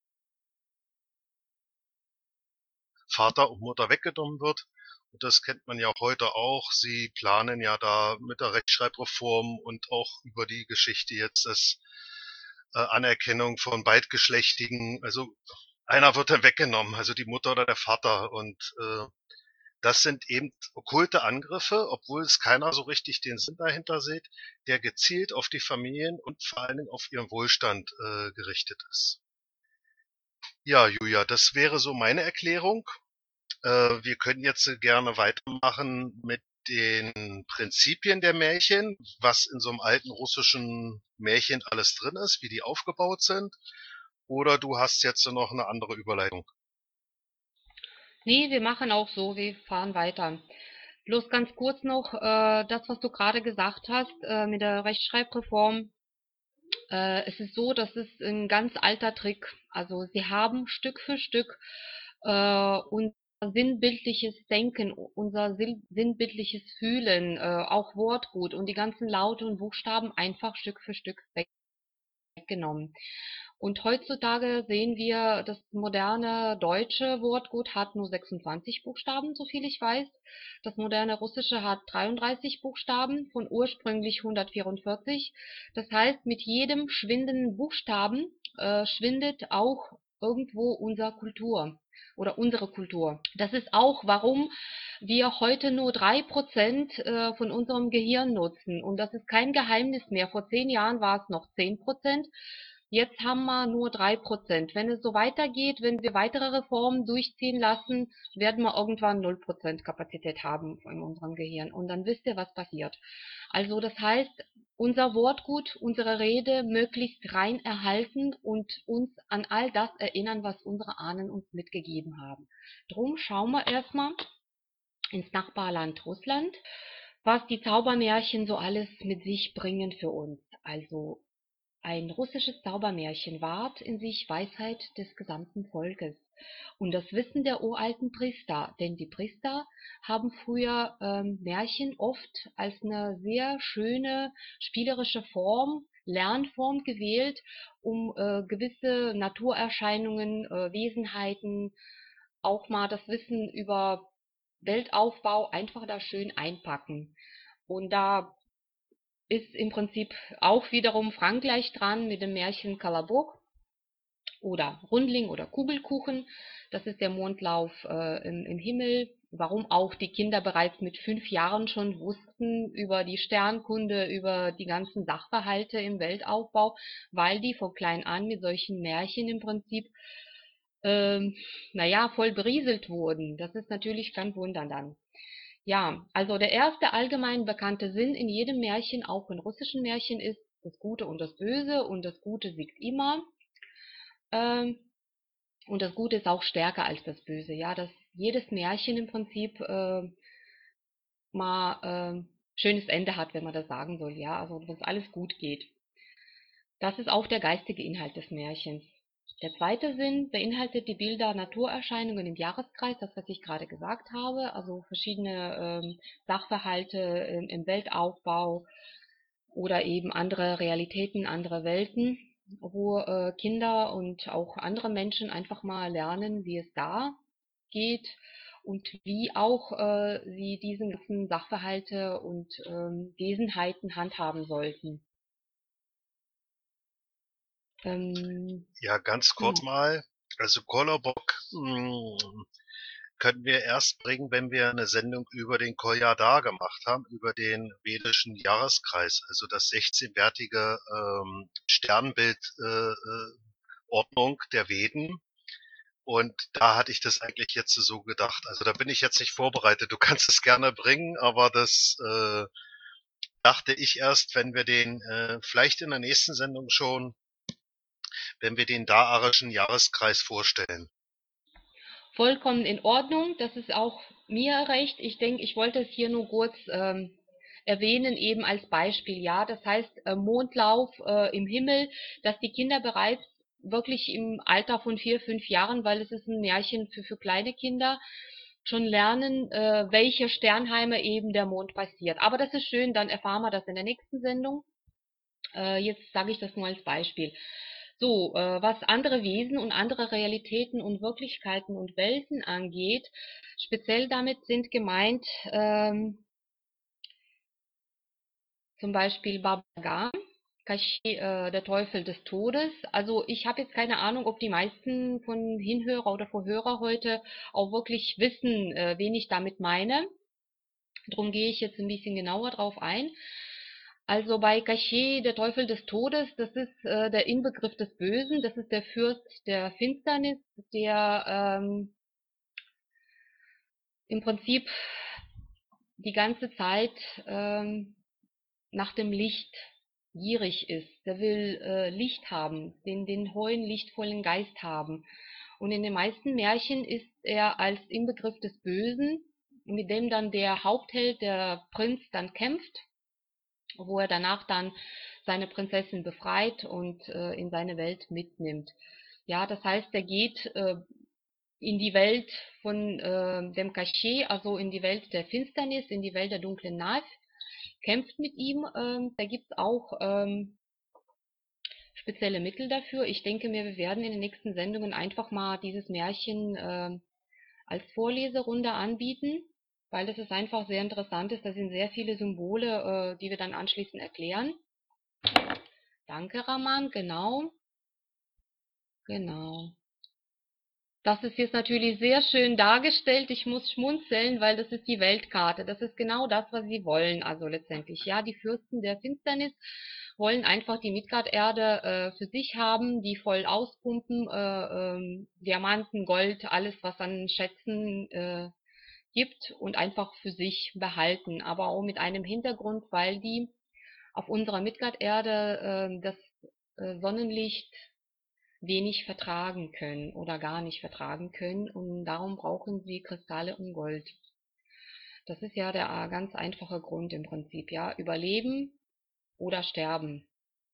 [SPEAKER 1] Vater und Mutter weggenommen wird. Und das kennt man ja heute auch. Sie planen ja da mit der Rechtschreibreform und auch über die Geschichte jetzt das Anerkennung von Beidgeschlechtigen. Also einer wird dann weggenommen, also die Mutter oder der Vater. Und das sind eben okkulte Angriffe, obwohl es keiner so richtig den Sinn dahinter sieht, der gezielt auf die Familien und vor allen Dingen auf ihren Wohlstand gerichtet ist. Ja, Julia, das wäre so meine Erklärung. Wir können jetzt gerne weitermachen mit den Prinzipien der Märchen, was in so einem alten russischen Märchen alles drin ist, wie die aufgebaut sind. Oder du hast jetzt noch eine andere Überleitung.
[SPEAKER 2] Nee, wir machen auch so, wir fahren weiter. Bloß ganz kurz noch, das, was du gerade gesagt hast, mit der Rechtschreibreform. Es ist so, das ist ein ganz alter Trick. Also sie haben Stück für Stück unser sinnbildliches Denken, unser sinnbildliches Fühlen, auch Wortgut und die ganzen Laute und Buchstaben einfach Stück für Stück weggenommen. Und heutzutage sehen wir, das moderne deutsche Wortgut hat nur 26 Buchstaben, soviel ich weiß. Das moderne russische hat 33 Buchstaben von ursprünglich 144. Das heißt, mit jedem schwindenden Buchstaben schwindet auch irgendwo unsere Kultur oder unsere Kultur. Das ist auch, warum wir heute nur 3% von unserem Gehirn nutzen. Und das ist kein Geheimnis mehr. Vor 10 Jahren war es noch 10%. Jetzt haben wir nur 3%. Wenn es so weitergeht, wenn wir weitere Reformen durchziehen lassen, werden wir irgendwann 0% Kapazität haben in unserem Gehirn. Und dann wisst ihr, was passiert. Also das heißt, unser Wortgut, unsere Rede möglichst rein erhalten und uns an all das erinnern, was unsere Ahnen uns mitgegeben haben. Drum schauen wir erstmal ins Nachbarland Russland, was die Zaubermärchen so alles mit sich bringen für uns. Also ein russisches Zaubermärchen wahrt in sich Weisheit des gesamten Volkes und das Wissen der uralten Priester, denn die Priester haben früher Märchen oft als eine sehr schöne spielerische Form, Lernform gewählt, um gewisse Naturerscheinungen, Wesenheiten, auch mal das Wissen über Weltaufbau einfach da schön einpacken. Und da ist im Prinzip auch wiederum Frankreich dran mit dem Märchen Colobok oder Rundling oder Kugelkuchen. Das ist der Mondlauf im Himmel. Warum auch die Kinder bereits mit 5 Jahren schon wussten über die Sternkunde, über die ganzen Sachverhalte im Weltaufbau, weil die von klein an mit solchen Märchen im Prinzip, naja, voll berieselt wurden. Das ist natürlich kein Wunder dann. Ja, also der erste allgemein bekannte Sinn in jedem Märchen, auch in russischen Märchen, ist das Gute und das Böse und das Gute siegt immer. Ähm, und das Gute ist auch stärker als das Böse. Ja, dass jedes Märchen im Prinzip mal schönes Ende hat, wenn man das sagen soll. Ja, also dass alles gut geht. Das ist auch der geistige Inhalt des Märchens. Der zweite Sinn beinhaltet die Bilder Naturerscheinungen im Jahreskreis, das was ich gerade gesagt habe, also verschiedene Sachverhalte im Weltaufbau oder eben andere Realitäten, andere Welten, wo Kinder und auch andere Menschen einfach mal lernen, wie es da geht und wie auch sie diesen ganzen Sachverhalte und Wesenheiten handhaben sollten.
[SPEAKER 1] Ja, ganz kurz
[SPEAKER 2] Genau.
[SPEAKER 1] mal. Also Kolobok können wir erst bringen, wenn wir eine Sendung über den Kolyada gemacht haben, über den vedischen Jahreskreis, also das 16-wertige Sternbild-Ordnung der Veden. Und da hatte ich das eigentlich jetzt so gedacht. Also da bin ich jetzt nicht vorbereitet. Du kannst es gerne bringen, aber das dachte ich erst, wenn wir den vielleicht in der nächsten Sendung schon, wenn wir den Da'arischen Jahreskreis vorstellen.
[SPEAKER 2] Vollkommen in Ordnung, das ist auch mir recht. Ich denke, ich wollte es hier nur kurz erwähnen, eben als Beispiel. Ja, das heißt Mondlauf im Himmel, dass die Kinder bereits wirklich im Alter von 4, 5 Jahren, weil es ist ein Märchen für kleine Kinder, schon lernen, welche Sternheime eben der Mond passiert. Aber das ist schön, dann erfahren wir das in der nächsten Sendung. Jetzt sage ich das nur als Beispiel. So, was andere Wesen und andere Realitäten und Wirklichkeiten und Welten angeht, speziell damit sind gemeint zum Beispiel Baba Yaga, Kashi, der Teufel des Todes. Also ich habe jetzt keine Ahnung, ob die meisten von Hinhörer oder Vorhörer heute auch wirklich wissen, wen ich damit meine. Darum gehe ich jetzt ein bisschen genauer drauf ein. Also bei Cachet, der Teufel des Todes, das ist der Inbegriff des Bösen, das ist der Fürst der Finsternis, der im Prinzip die ganze Zeit nach dem Licht gierig ist. Der will Licht haben, den hohen, lichtvollen Geist haben. Und in den meisten Märchen ist er als Inbegriff des Bösen, mit dem dann der Hauptheld, der Prinz, dann kämpft, wo er danach dann seine Prinzessin befreit und in seine Welt mitnimmt. Ja, das heißt, er geht in die Welt von dem Cachet, also in die Welt der Finsternis, in die Welt der dunklen Nacht, kämpft mit ihm. Da gibt's auch spezielle Mittel dafür. Ich denke mir, wir werden in den nächsten Sendungen einfach mal dieses Märchen als Vorleserunde anbieten, weil das ist einfach sehr interessant ist. Da sind sehr viele Symbole, die wir dann anschließend erklären. Danke, Raman, genau, genau. Das ist jetzt natürlich sehr schön dargestellt. Ich muss schmunzeln, weil das ist die Weltkarte. Das ist genau das, was sie wollen, also letztendlich. Ja, die Fürsten der Finsternis. wollen einfach die Midgard-Erde für sich haben, die voll auspumpen, Diamanten, Gold, alles was an Schätzen gibt und einfach für sich behalten, aber auch mit einem Hintergrund, weil die auf unserer Midgard-Erde das Sonnenlicht wenig vertragen können oder gar nicht vertragen können und darum brauchen sie Kristalle und Gold. Das ist ja der ganz einfache Grund im Prinzip, ja, überleben oder sterben.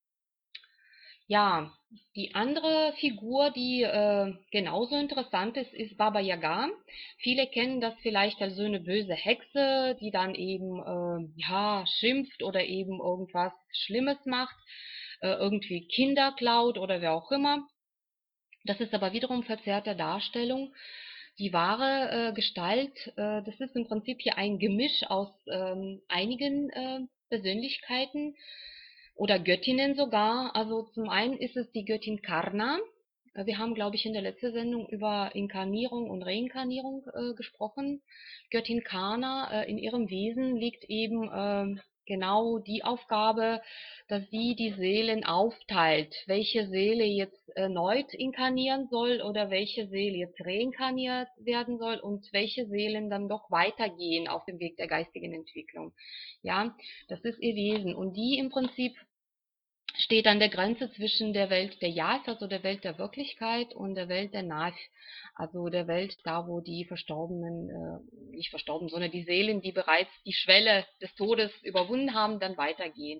[SPEAKER 2] Ja, die andere Figur, die genauso interessant ist, ist Baba Yaga. Viele kennen das vielleicht als so eine böse Hexe, die dann eben ja schimpft oder eben irgendwas Schlimmes macht, irgendwie Kinder klaut oder wer auch immer. Das ist aber wiederum verzerrte Darstellung. Die wahre Gestalt, das ist im Prinzip hier ein Gemisch aus einigen Persönlichkeiten oder Göttinnen sogar. Also zum einen ist es die Göttin Karna. Wir haben, glaube ich, in der letzten Sendung über Inkarnierung und Reinkarnierung gesprochen. Göttin Karna, in ihrem Wesen liegt eben genau die Aufgabe, dass sie die Seelen aufteilt, welche Seele jetzt erneut inkarnieren soll oder welche Seele jetzt reinkarniert werden soll und welche Seelen dann doch weitergehen auf dem Weg der geistigen Entwicklung. Ja, das ist ihr Wesen. Und die im Prinzip steht an der Grenze zwischen der Welt der Yas, also der Welt der Wirklichkeit, und der Welt der Na'vi, also der Welt da, wo die Verstorbenen, nicht verstorben, sondern die Seelen, die bereits die Schwelle des Todes überwunden haben, dann weitergehen.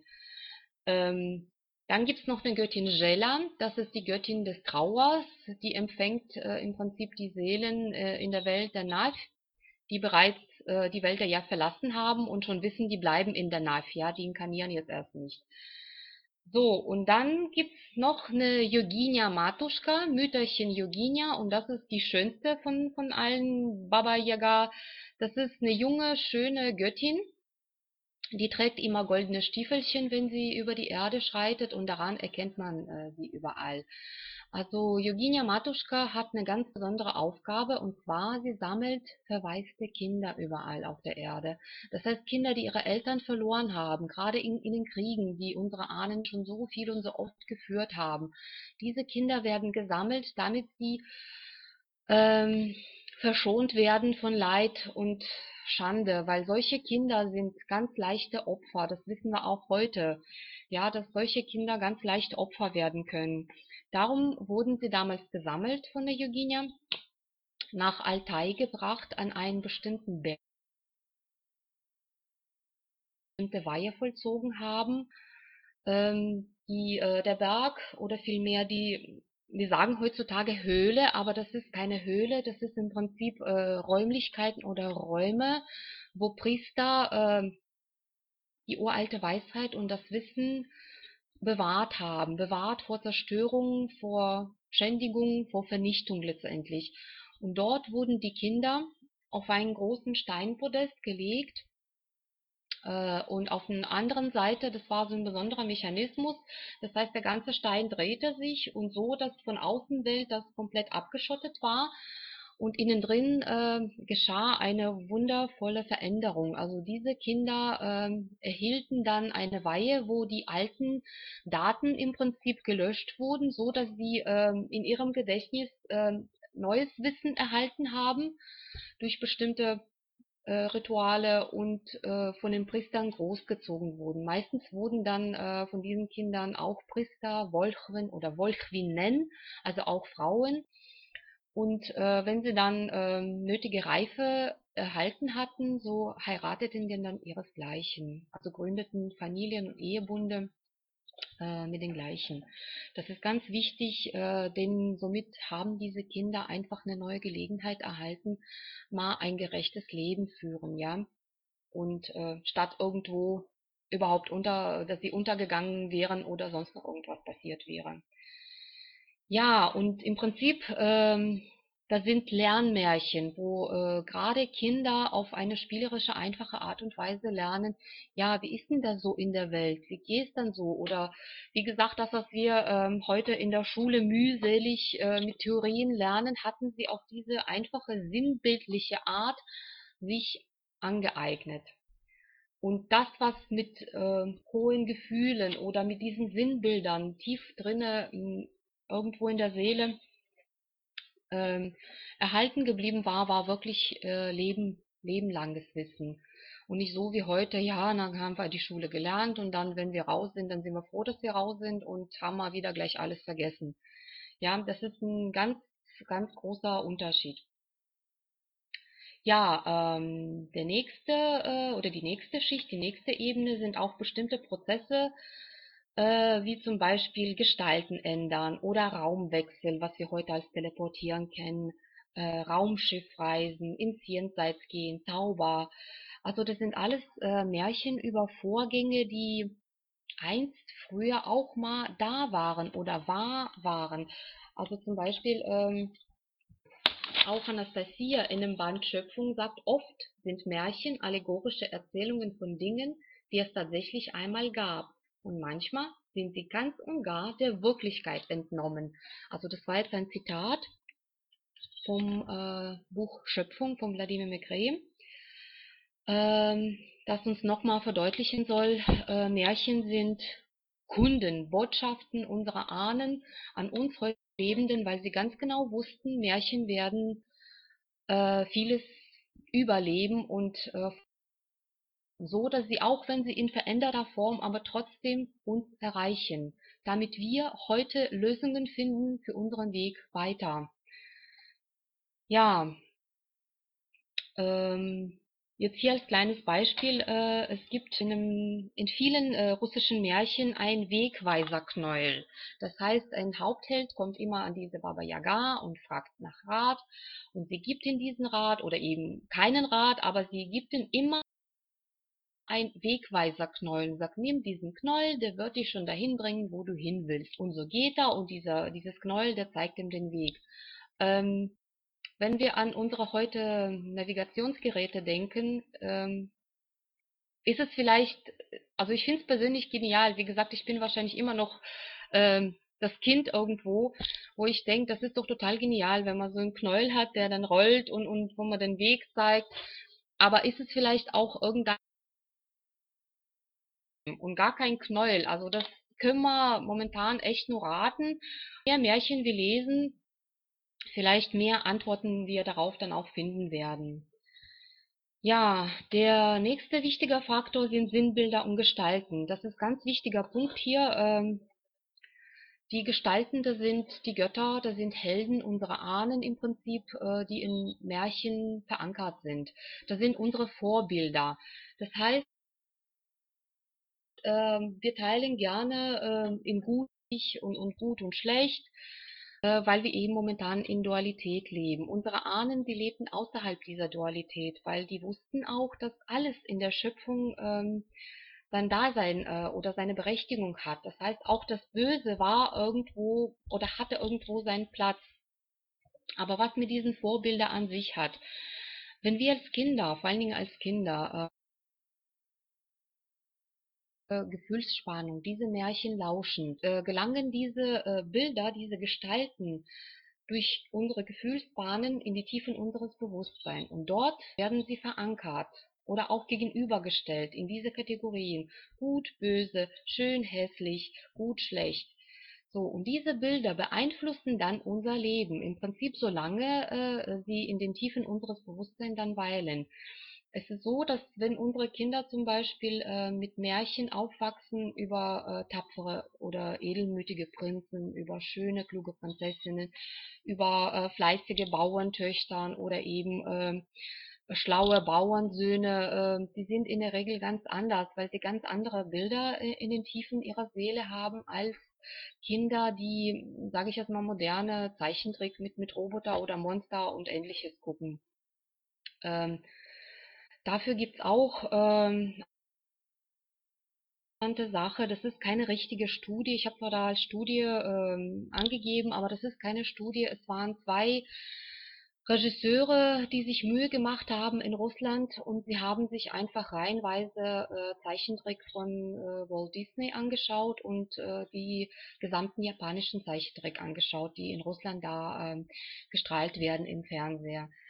[SPEAKER 2] Dann gibt es noch eine Göttin Jela, das ist die Göttin des Trauers, die empfängt im Prinzip die Seelen in der Welt der Na'vi, die bereits die Welt der Yas verlassen haben und schon wissen, die bleiben in der Na'vi, ja, die inkarnieren jetzt erst nicht. So, und dann gibt's noch eine Yogini Matuschka, Mütterchen Yogini, und das ist die schönste von allen Baba Yaga. Das ist eine junge, schöne Göttin, die trägt immer goldene Stiefelchen, wenn sie über die Erde schreitet, und daran erkennt man sie überall. Also Yogini Matuschka hat eine ganz besondere Aufgabe, und zwar sie sammelt verwaiste Kinder überall auf der Erde. Das heißt Kinder, die ihre Eltern verloren haben, gerade in den Kriegen, die unsere Ahnen schon so viel und so oft geführt haben. Diese Kinder werden gesammelt, damit sie ähm, verschont werden von Leid und Schande, weil solche Kinder sind ganz leichte Opfer. Das wissen wir auch heute, ja, dass solche Kinder ganz leicht Opfer werden können. Darum wurden sie damals gesammelt von der Yogini, nach Altai gebracht, an einen bestimmten Berg, bestimmte Weihe vollzogen haben. Der Berg oder vielmehr wir sagen heutzutage Höhle, aber das ist keine Höhle, das ist im Prinzip Räumlichkeiten oder Räume, wo Priester die uralte Weisheit und das Wissen bewahrt haben, bewahrt vor Zerstörung, vor Schändigung, vor Vernichtung letztendlich. Und dort wurden die Kinder auf einen großen Steinpodest gelegt, und auf der anderen Seite, das war so ein besonderer Mechanismus, das heißt, der ganze Stein drehte sich und so, dass von Außenwelt das komplett abgeschottet war und innen drin geschah eine wundervolle Veränderung. Also diese Kinder erhielten dann eine Weihe, wo die alten Daten im Prinzip gelöscht wurden, so dass sie in ihrem Gedächtnis neues Wissen erhalten haben durch bestimmte Rituale und von den Priestern großgezogen wurden. Meistens wurden dann von diesen Kindern auch Priester, Wolchwen oder Wolchwinnen, also auch Frauen. Und wenn sie dann nötige Reife erhalten hatten, so heirateten die dann ihresgleichen, also gründeten Familien und Ehebunde mit den gleichen. Das ist ganz wichtig, denn somit haben diese Kinder einfach eine neue Gelegenheit erhalten, mal ein gerechtes Leben führen, ja. Und statt irgendwo überhaupt dass sie untergegangen wären oder sonst noch irgendwas passiert wäre. Ja, und im Prinzip, das sind Lernmärchen, wo gerade Kinder auf eine spielerische, einfache Art und Weise lernen, ja, wie ist denn das so in der Welt? Wie geht es dann so? Oder wie gesagt, das, was wir heute in der Schule mühselig mit Theorien lernen, hatten sie auf diese einfache, sinnbildliche Art sich angeeignet. Und das, was mit hohen Gefühlen oder mit diesen Sinnbildern tief drinne irgendwo in der Seele ähm, erhalten geblieben war, war wirklich lebenlanges Wissen. Und nicht so wie heute, ja, dann haben wir die Schule gelernt und dann, wenn wir raus sind, dann sind wir froh, dass wir raus sind und haben mal wieder gleich alles vergessen. Ja, das ist ein ganz großer Unterschied. Ja, der nächste oder die nächste Schicht, die nächste Ebene sind auch bestimmte Prozesse, wie zum Beispiel Gestalten ändern oder Raumwechsel, was wir heute als Teleportieren kennen, Raumschiffreisen, ins Jenseits gehen, Zauber. Also das sind alles Märchen über Vorgänge, die einst früher auch mal da waren oder wahr waren. Also zum Beispiel auch Anastasia in dem Band Schöpfung sagt, oft sind Märchen allegorische Erzählungen von Dingen, die es tatsächlich einmal gab. Und manchmal sind sie ganz und gar der Wirklichkeit entnommen. Also das war jetzt ein Zitat vom Buch Schöpfung von Wladimir Megre, das uns nochmal verdeutlichen soll, Märchen sind Kunden, Botschaften unserer Ahnen an uns heute Lebenden, weil sie ganz genau wussten, Märchen werden vieles überleben und so, dass sie auch wenn sie in veränderter Form, aber trotzdem uns erreichen, damit wir heute Lösungen finden für unseren Weg weiter. Ja, ähm, jetzt hier als kleines Beispiel, es gibt in vielen russischen Märchen ein Wegweiserknäuel. Das heißt, ein Hauptheld kommt immer an diese Baba Yaga und fragt nach Rat und sie gibt ihm diesen Rat oder eben keinen Rat, aber sie gibt ihm immer ein Wegweiserknäuel und sagt, nimm diesen Knäuel, der wird dich schon dahin bringen, wo du hin willst. Und so geht er und dieses Knäuel, der zeigt ihm den Weg. Ähm, Wenn wir an unsere heute Navigationsgeräte denken, ist es vielleicht, also ich finde es persönlich genial. Wie gesagt, ich bin wahrscheinlich immer noch das Kind irgendwo, wo ich denke, das ist doch total genial, wenn man so einen Knäuel hat, der dann rollt und wo man den Weg zeigt. Aber ist es vielleicht auch irgendein und gar kein Knäuel? Also das können wir momentan echt nur raten. Je mehr Märchen wir lesen, vielleicht mehr Antworten wir darauf dann auch finden werden. Ja, der nächste wichtige Faktor sind Sinnbilder und Gestalten. Das ist ganz wichtiger Punkt hier. Die Gestalten, das sind die Götter, das sind Helden, unsere Ahnen im Prinzip, die in Märchen verankert sind. Das sind unsere Vorbilder. Das heißt, wir teilen gerne in gut und gut und schlecht, weil wir eben momentan in Dualität leben. Unsere Ahnen, die lebten außerhalb dieser Dualität, weil die wussten auch, dass alles in der Schöpfung sein Dasein oder seine Berechtigung hat. Das heißt, auch das Böse war irgendwo oder hatte irgendwo seinen Platz. Aber was mit diesen Vorbilder an sich hat, wenn wir als Kinder, vor allen Dingen als Kinder, Gefühlsspannung, diese Märchen lauschen, gelangen diese Bilder, diese Gestalten durch unsere Gefühlsbahnen in die Tiefen unseres Bewusstseins. Und dort werden sie verankert oder auch gegenübergestellt in diese Kategorien gut, böse, schön, hässlich, gut, schlecht. So, und diese Bilder beeinflussen dann unser Leben, im Prinzip solange sie in den Tiefen unseres Bewusstseins dann weilen. Es ist so, dass wenn unsere Kinder zum Beispiel mit Märchen aufwachsen über tapfere oder edelmütige Prinzen, über schöne, kluge Prinzessinnen, über fleißige Bauerntöchtern oder eben schlaue Bauernsöhne, die sind in der Regel ganz anders, weil sie ganz andere Bilder in den Tiefen ihrer Seele haben als Kinder, die, sage ich jetzt mal, moderne Zeichentrick mit Roboter oder Monster und Ähnliches gucken. Ähm, Dafür gibt's auch interessante Sache. Das ist keine richtige Studie. Ich habe zwar da als Studie angegeben, aber das ist keine Studie. Es waren zwei Regisseure, die sich Mühe gemacht haben in Russland und sie haben sich einfach reihenweise Zeichentrick von Walt Disney angeschaut und die gesamten japanischen Zeichentrick angeschaut, die in Russland da gestrahlt werden im Fernseher.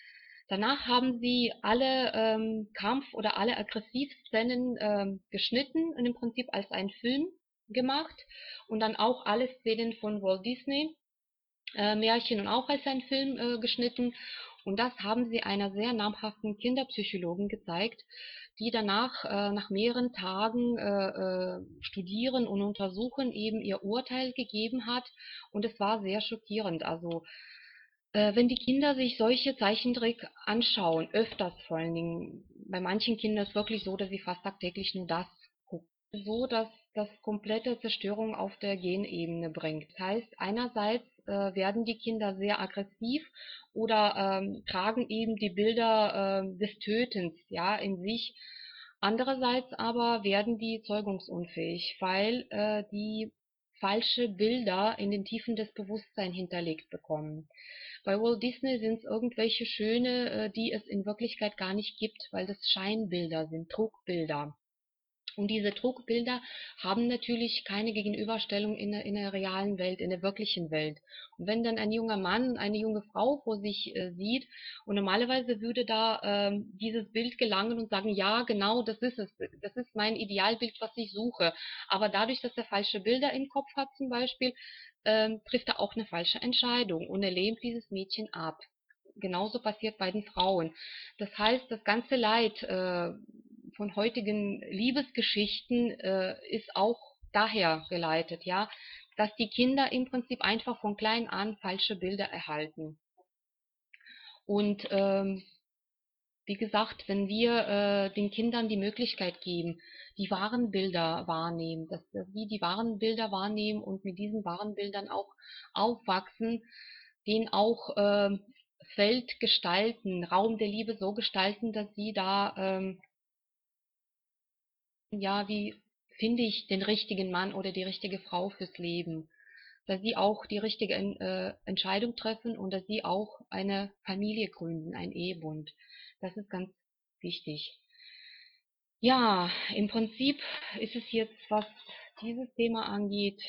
[SPEAKER 2] Danach haben sie alle Kampf- oder alle Aggressivszenen geschnitten und im Prinzip als einen Film gemacht und dann auch alle Szenen von Walt Disney Märchen und auch als ein Film geschnitten. Und das haben sie einer sehr namhaften Kinderpsychologin gezeigt, die danach nach mehreren Tagen studieren und untersuchen eben ihr Urteil gegeben hat. Und es war sehr schockierend. Also wenn die Kinder sich solche Zeichentrick anschauen, öfters vor allen Dingen, bei manchen Kindern ist es wirklich so, dass sie fast tagtäglich nur das gucken, so dass das komplette Zerstörung auf der Genebene bringt. Das heißt, einerseits werden die Kinder sehr aggressiv oder tragen eben die Bilder des Tötens ja in sich. Andererseits aber werden die zeugungsunfähig, weil die falsche Bilder in den Tiefen des Bewusstseins hinterlegt bekommen. Bei Walt Disney sind es irgendwelche Schöne, die es in Wirklichkeit gar nicht gibt, weil das Scheinbilder sind, Trugbilder. Und diese Trugbilder haben natürlich keine Gegenüberstellung in der realen Welt, in der wirklichen Welt. Und wenn dann ein junger Mann eine junge Frau vor sich sieht und normalerweise würde da dieses Bild gelangen und sagen, ja, genau, das ist es, das ist mein Idealbild, was ich suche. Aber dadurch, dass er falsche Bilder im Kopf hat zum Beispiel, trifft er auch eine falsche Entscheidung und er lehnt dieses Mädchen ab. Genauso passiert bei den Frauen. Das heißt, das ganze Leid von heutigen Liebesgeschichten ist auch daher geleitet, ja, dass die Kinder im Prinzip einfach von klein an falsche Bilder erhalten. Und wie gesagt, wenn wir den Kindern die Möglichkeit geben, die wahren Bilder wahrnehmen, dass sie die wahren Bilder wahrnehmen und mit diesen wahren Bildern auch aufwachsen, den auch Feld gestalten, Raum der Liebe so gestalten, dass sie da ja, wie finde ich den richtigen Mann oder die richtige Frau fürs Leben, dass sie auch die richtige Entscheidung treffen und dass sie auch eine Familie gründen, ein Ehebund. Das ist ganz wichtig. Ja, im Prinzip ist es jetzt, was dieses Thema angeht,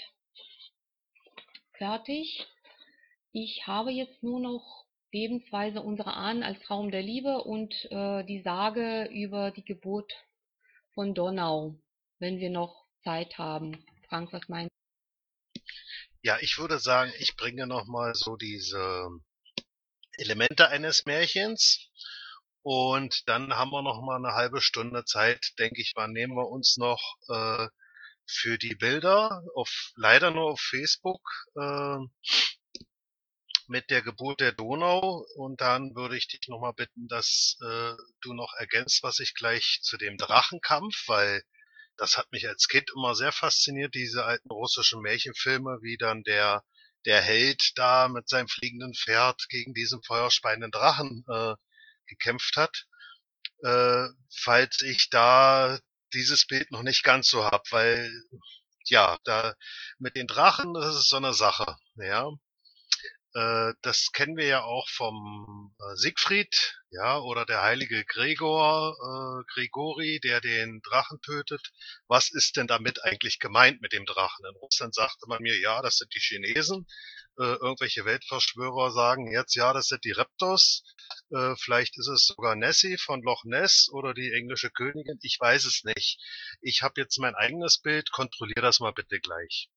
[SPEAKER 2] fertig. Ich habe jetzt nur noch Lebensweise unserer Ahnen als Raum der Liebe und die Sage über die Geburt von Donau, wenn wir noch Zeit haben. Frank, was meinst
[SPEAKER 1] Ja, ich würde sagen, ich bringe noch mal so diese Elemente eines Märchens und dann haben wir noch mal eine halbe Stunde Zeit, denke ich mal, nehmen wir uns noch für die Bilder, leider nur auf Facebook, äh, mit der Geburt der Donau. Und dann würde ich dich noch mal bitten, dass du noch ergänzt, was ich gleich zu dem Drachenkampf, weil das hat mich als Kind immer sehr fasziniert, diese alten russischen Märchenfilme, wie dann der Held da mit seinem fliegenden Pferd gegen diesen feuerspeienden Drachen gekämpft hat. Falls ich da dieses Bild noch nicht ganz so hab, weil ja, da mit den Drachen, das ist so eine Sache, ja. Das kennen wir ja auch vom Siegfried, ja, oder der heilige Grigori, der den Drachen tötet. Was ist denn damit eigentlich gemeint mit dem Drachen? In Russland sagte man mir, ja, das sind die Chinesen. Irgendwelche Weltverschwörer sagen jetzt, ja, das sind die Reptos. Vielleicht ist es sogar Nessie von Loch Ness oder die englische Königin. Ich weiß es nicht. Ich habe jetzt mein eigenes Bild. Kontrollier das mal bitte gleich.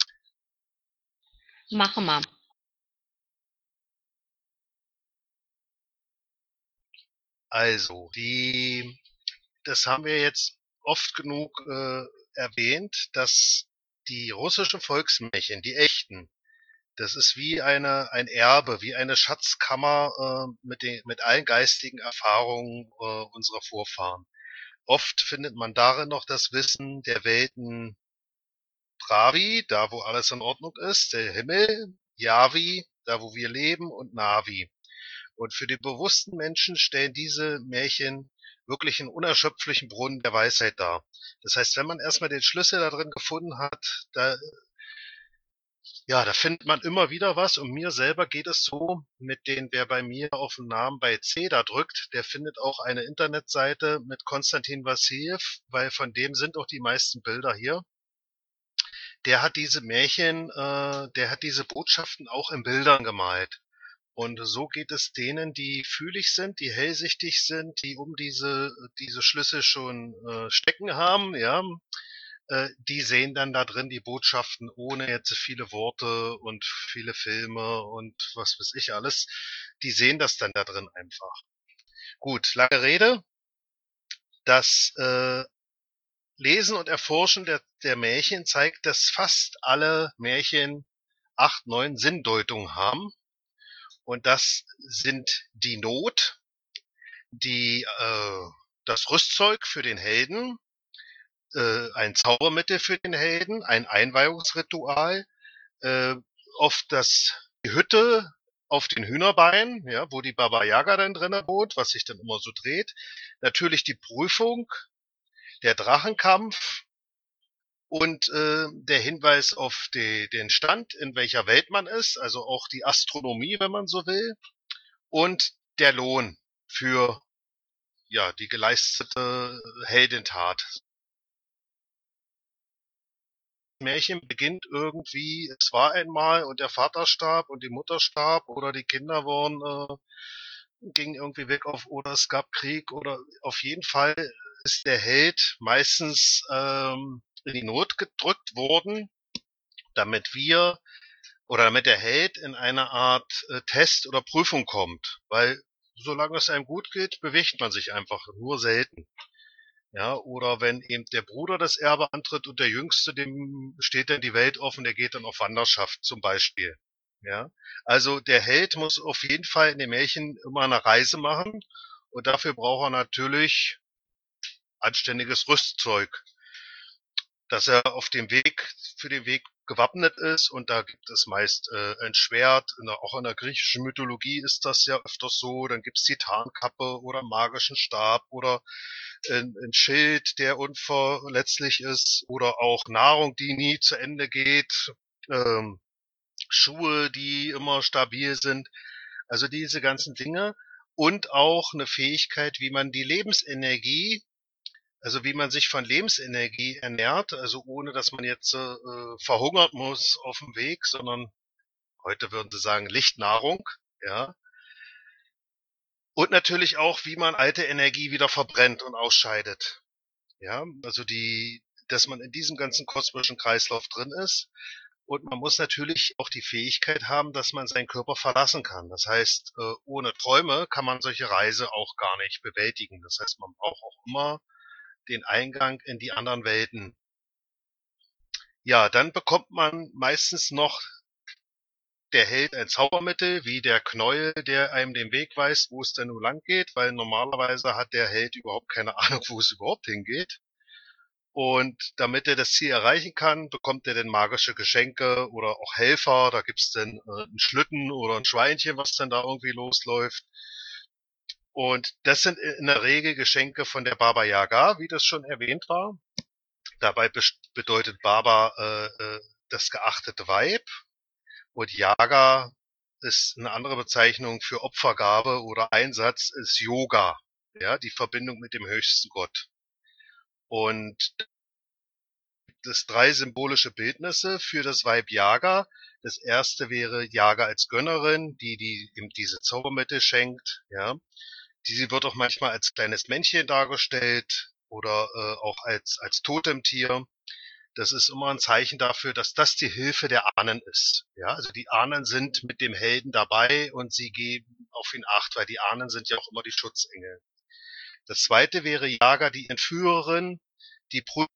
[SPEAKER 2] du? Machen wir.
[SPEAKER 1] Also, das haben wir jetzt oft genug erwähnt, dass die russischen Volksmärchen, die echten, das ist wie ein Erbe, wie eine Schatzkammer mit allen geistigen Erfahrungen unserer Vorfahren. Oft findet man darin noch das Wissen der Welten Pravi, da wo alles in Ordnung ist, der Himmel, Yavi, da wo wir leben, und Navi. Und für den bewussten Menschen stellen diese Märchen wirklich einen unerschöpflichen Brunnen der Weisheit dar. Das heißt, wenn man erstmal den Schlüssel da drin gefunden hat, da findet man immer wieder was. Und mir selber geht es so, wer bei mir auf den Namen bei C da drückt, der findet auch eine Internetseite mit Konstantin Vassiljew, weil von dem sind auch die meisten Bilder hier. Der hat diese Botschaften auch in Bildern gemalt. Und so geht es denen, die fühlig sind, die hellsichtig sind, die um diese Schlüssel schon stecken haben, ja, die sehen dann da drin die Botschaften ohne jetzt viele Worte und viele Filme und was weiß ich alles. Die sehen das dann da drin einfach. Gut, lange Rede. Das Lesen und Erforschen der Märchen zeigt, dass fast alle Märchen 8, 9 Sinndeutungen haben. Und das sind die Not, das Rüstzeug für den Helden, ein Zaubermittel für den Helden, ein Einweihungsritual, äh, oft die Hütte auf den Hühnerbeinen, ja, wo die Baba Yaga dann drinnen wohnt, was sich dann immer so dreht. Natürlich die Prüfung, der Drachenkampf und der Hinweis auf den Stand, in welcher Welt man ist, also auch die Astronomie, wenn man so will, und der Lohn für ja die geleistete Heldentat. Märchen beginnt irgendwie, es war einmal und der Vater starb und die Mutter starb oder die Kinder gingen irgendwie weg oder es gab Krieg oder auf jeden Fall ist der Held meistens in die Not gedrückt worden, damit wir oder damit der Held in eine Art Test oder Prüfung kommt, weil solange es einem gut geht, bewegt man sich einfach nur selten. Ja, oder wenn eben der Bruder das Erbe antritt und der Jüngste, dem steht dann die Welt offen, der geht dann auf Wanderschaft zum Beispiel. Ja, also der Held muss auf jeden Fall in den Märchen immer eine Reise machen und dafür braucht er natürlich anständiges Rüstzeug, dass er auf dem Weg, für den Weg gewappnet ist und da gibt es meist ein Schwert, auch in der griechischen Mythologie ist das ja öfters so, dann gibt's die Tarnkappe oder magischen Stab oder ein Schild, der unverletzlich ist oder auch Nahrung, die nie zu Ende geht, ähm, Schuhe, die immer stabil sind, also diese ganzen Dinge und auch eine Fähigkeit, wie man die Lebensenergie, also wie man sich von Lebensenergie ernährt, also ohne dass man jetzt verhungert muss auf dem Weg, sondern heute würden sie sagen Lichtnahrung, ja. Und natürlich auch, wie man alte Energie wieder verbrennt und ausscheidet. Ja, also dass man in diesem ganzen kosmischen Kreislauf drin ist. Und man muss natürlich auch die Fähigkeit haben, dass man seinen Körper verlassen kann. Das heißt, ohne Träume kann man solche Reise auch gar nicht bewältigen. Das heißt, man braucht auch immer den Eingang in die anderen Welten. Ja, dann bekommt man meistens noch der Held ein Zaubermittel, wie der Knäuel, der einem den Weg weist, wo es denn nun lang geht, weil normalerweise hat der Held überhaupt keine Ahnung, wo es überhaupt hingeht. Und damit er das Ziel erreichen kann, bekommt er dann magische Geschenke oder auch Helfer. Da gibt's dann einen Schlitten oder ein Schweinchen, was dann da irgendwie losläuft. Und das sind in der Regel Geschenke von der Baba Yaga, wie das schon erwähnt war. Dabei bedeutet Baba das geachtete Weib und Yaga ist eine andere Bezeichnung für Opfergabe oder Einsatz ist Yoga, ja, die Verbindung mit dem höchsten Gott. Und es 3 symbolische Bildnisse für das Weib Yaga. Das erste wäre Yaga als Gönnerin, die ihm diese Zaubermittel schenkt, ja. Sie wird auch manchmal als kleines Männchen dargestellt oder auch als Totemtier. Das ist immer ein Zeichen dafür, dass das die Hilfe der Ahnen ist. Ja, also die Ahnen sind mit dem Helden dabei und sie geben auf ihn Acht, weil die Ahnen sind ja auch immer die Schutzengel. Das zweite wäre Yaga, die Entführerin, die prüft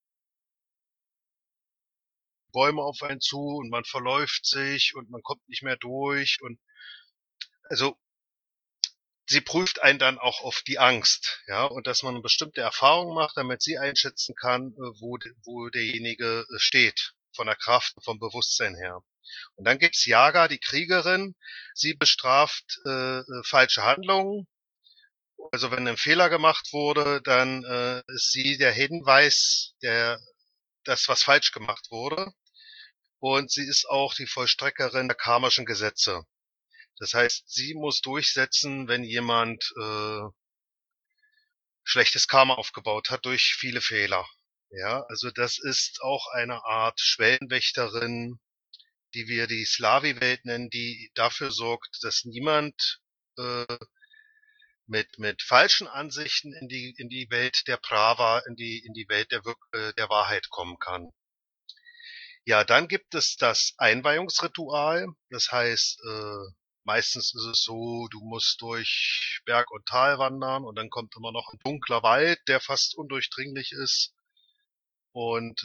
[SPEAKER 1] Bäume auf einen zu und man verläuft sich und man kommt nicht mehr durch und also sie prüft einen dann auch auf die Angst, ja, und dass man eine bestimmte Erfahrung macht, damit sie einschätzen kann, wo derjenige steht, von der Kraft, vom Bewusstsein her. Und dann gibt's Yaga, die Kriegerin, sie bestraft falsche Handlungen. Also wenn ein Fehler gemacht wurde, dann ist sie der Hinweis, das was falsch gemacht wurde. Und sie ist auch die Vollstreckerin der karmischen Gesetze. Das heißt, sie muss durchsetzen, wenn jemand schlechtes Karma aufgebaut hat durch viele Fehler. Ja, also das ist auch eine Art Schwellenwächterin, die wir die Slavi-Welt nennen, die dafür sorgt, dass niemand äh, mit falschen Ansichten in die Welt der Prava, in die Welt der Wahrheit kommen kann. Ja, dann gibt es das Einweihungsritual. Das heißt, meistens ist es so, du musst durch Berg und Tal wandern und dann kommt immer noch ein dunkler Wald, der fast undurchdringlich ist. Und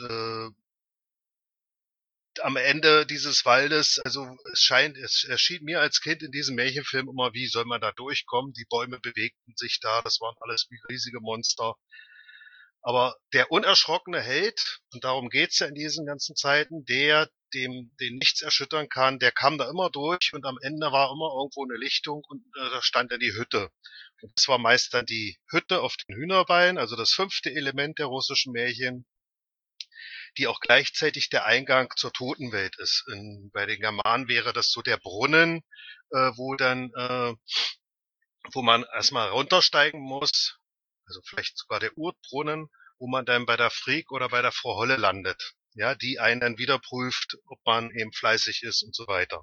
[SPEAKER 1] am Ende dieses Waldes, also es erschien mir als Kind in diesem Märchenfilm immer, wie soll man da durchkommen? Die Bäume bewegten sich da, das waren alles wie riesige Monster. Aber der unerschrockene Held, und darum geht's ja in diesen ganzen Zeiten, den nichts erschüttern kann, der kam da immer durch und am Ende war immer irgendwo eine Lichtung und da stand dann die Hütte. Und das war meist dann die Hütte auf den Hühnerbeinen, also das 5. Element der russischen Märchen, die auch gleichzeitig der Eingang zur Totenwelt ist. Bei den Germanen wäre das so der Brunnen, wo dann, wo man erstmal runtersteigen muss, also vielleicht sogar der Urtbrunnen, wo man dann bei der Frigg oder bei der Frau Holle landet, ja, die einen dann wieder prüft, ob man eben fleißig ist und so weiter.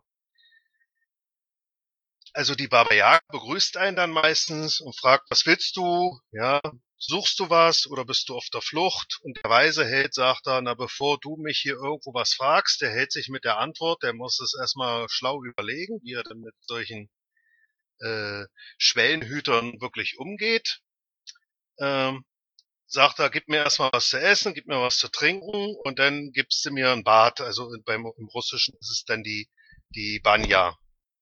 [SPEAKER 1] Also die Baba Yaga begrüßt einen dann meistens und fragt, was willst du? Ja, suchst du was oder bist du auf der Flucht? Und der weise Held sagt dann, na bevor du mich hier irgendwo was fragst, der hält sich mit der Antwort, der muss es erstmal schlau überlegen, wie er denn mit solchen äh, Schwellenhütern wirklich umgeht. Ähm, Sagt er, gib mir erstmal was zu essen, gib mir was zu trinken und dann gibst du mir ein Bad. Also im Russischen ist es dann die Banya.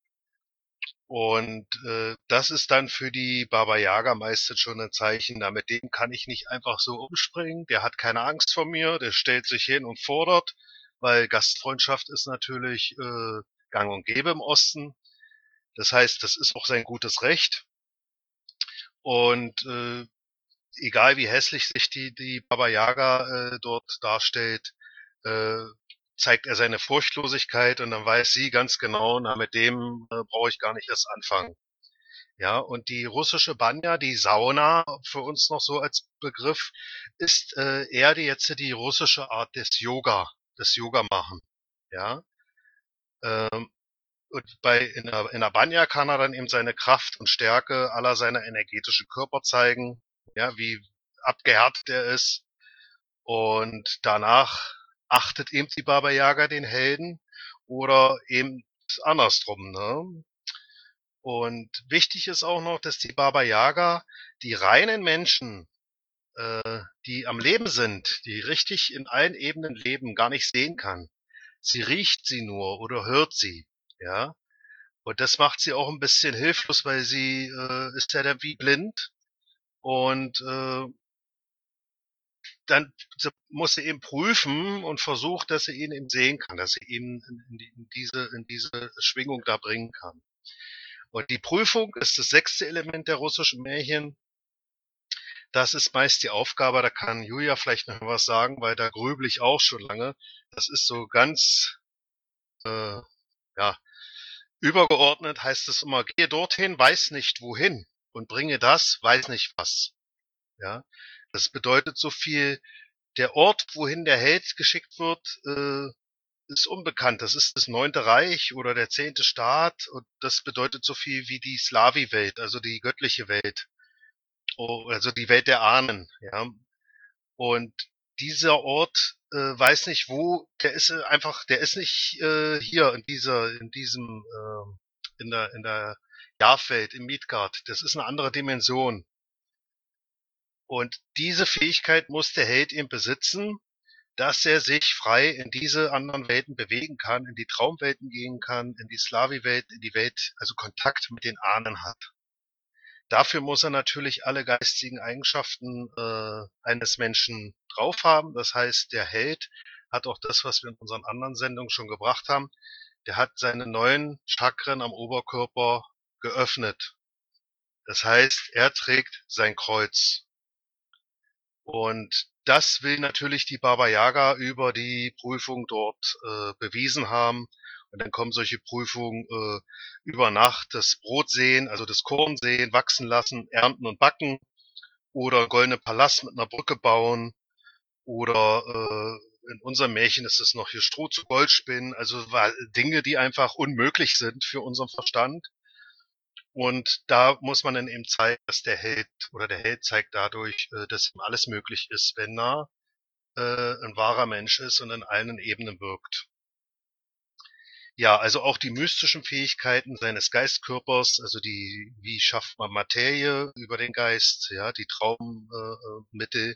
[SPEAKER 1] Und das ist dann für die Baba Yaga meistens schon ein Zeichen, na, mit dem kann ich nicht einfach so umspringen, der hat keine Angst vor mir, der stellt sich hin und fordert, weil Gastfreundschaft ist natürlich gang und gäbe im Osten. Das heißt, das ist auch sein gutes Recht. Und egal wie hässlich sich die Baba Yaga dort darstellt, äh, zeigt er seine Furchtlosigkeit und dann weiß sie ganz genau, na, mit dem brauche ich gar nicht erst anfangen. Ja, und die russische Banya, die Sauna, für uns noch so als Begriff, ist eher die russische Art des Yoga machen. Ja, ähm, und in der Banya kann er dann eben seine Kraft und Stärke aller seiner energetischen Körper zeigen, ja, wie abgehärtet er ist. Und danach achtet eben die Baba Yaga den Helden oder eben andersrum, ne? Und wichtig ist auch noch, dass die Baba Yaga die reinen Menschen, die am Leben sind, die richtig in allen Ebenen leben, gar nicht sehen kann. Sie riecht sie nur oder hört sie, ja. Und das macht sie auch ein bisschen hilflos, weil sie ist ja dann wie blind und dann muss sie eben prüfen und versucht, dass sie ihn eben sehen kann, dass sie ihn in diese Schwingung da bringen kann. Und die Prüfung ist das 6. Element der russischen Märchen. Das ist meist die Aufgabe, da kann Julia vielleicht noch was sagen, weil da grübel ich auch schon lange. Das ist so ganz, ja, übergeordnet heißt es immer, gehe dorthin, weiß nicht wohin und bringe das, weiß nicht was. Ja, das bedeutet so viel, der Ort, wohin der Held geschickt wird, ist unbekannt. Das ist das 9. Reich oder der 10. Staat und das bedeutet so viel wie die Slavi-Welt, also die göttliche Welt, also die Welt der Ahnen. Ja, und dieser Ort weiß nicht wo, der ist einfach, der ist nicht hier in der Jahrfeld, im Midgard. Das ist eine andere Dimension. Und diese Fähigkeit muss der Held eben besitzen, dass er sich frei in diese anderen Welten bewegen kann, in die Traumwelten gehen kann, in die Slavi-Welt, in die Welt, also Kontakt mit den Ahnen hat. Dafür muss er natürlich alle geistigen Eigenschaften eines Menschen drauf haben. Das heißt, der Held hat auch das, was wir in unseren anderen Sendungen schon gebracht haben. Der hat seine 9 Chakren am Oberkörper geöffnet. Das heißt, er trägt sein Kreuz. Und das will natürlich die Baba Yaga über die Prüfung dort bewiesen haben. Und dann kommen solche Prüfungen über Nacht, das Brot sehen, also das Korn sehen, wachsen lassen, ernten und backen oder goldene Palast mit einer Brücke bauen oder in unserem Märchen ist es noch hier Stroh zu Gold spinnen, also Dinge, die einfach unmöglich sind für unseren Verstand. Und da muss man dann eben zeigen, dass der Held zeigt dadurch, dass ihm alles möglich ist, wenn er ein wahrer Mensch ist und in allen Ebenen wirkt. Ja, also auch die mystischen Fähigkeiten seines Geistkörpers, also wie schafft man Materie über den Geist, ja, die Traummittel.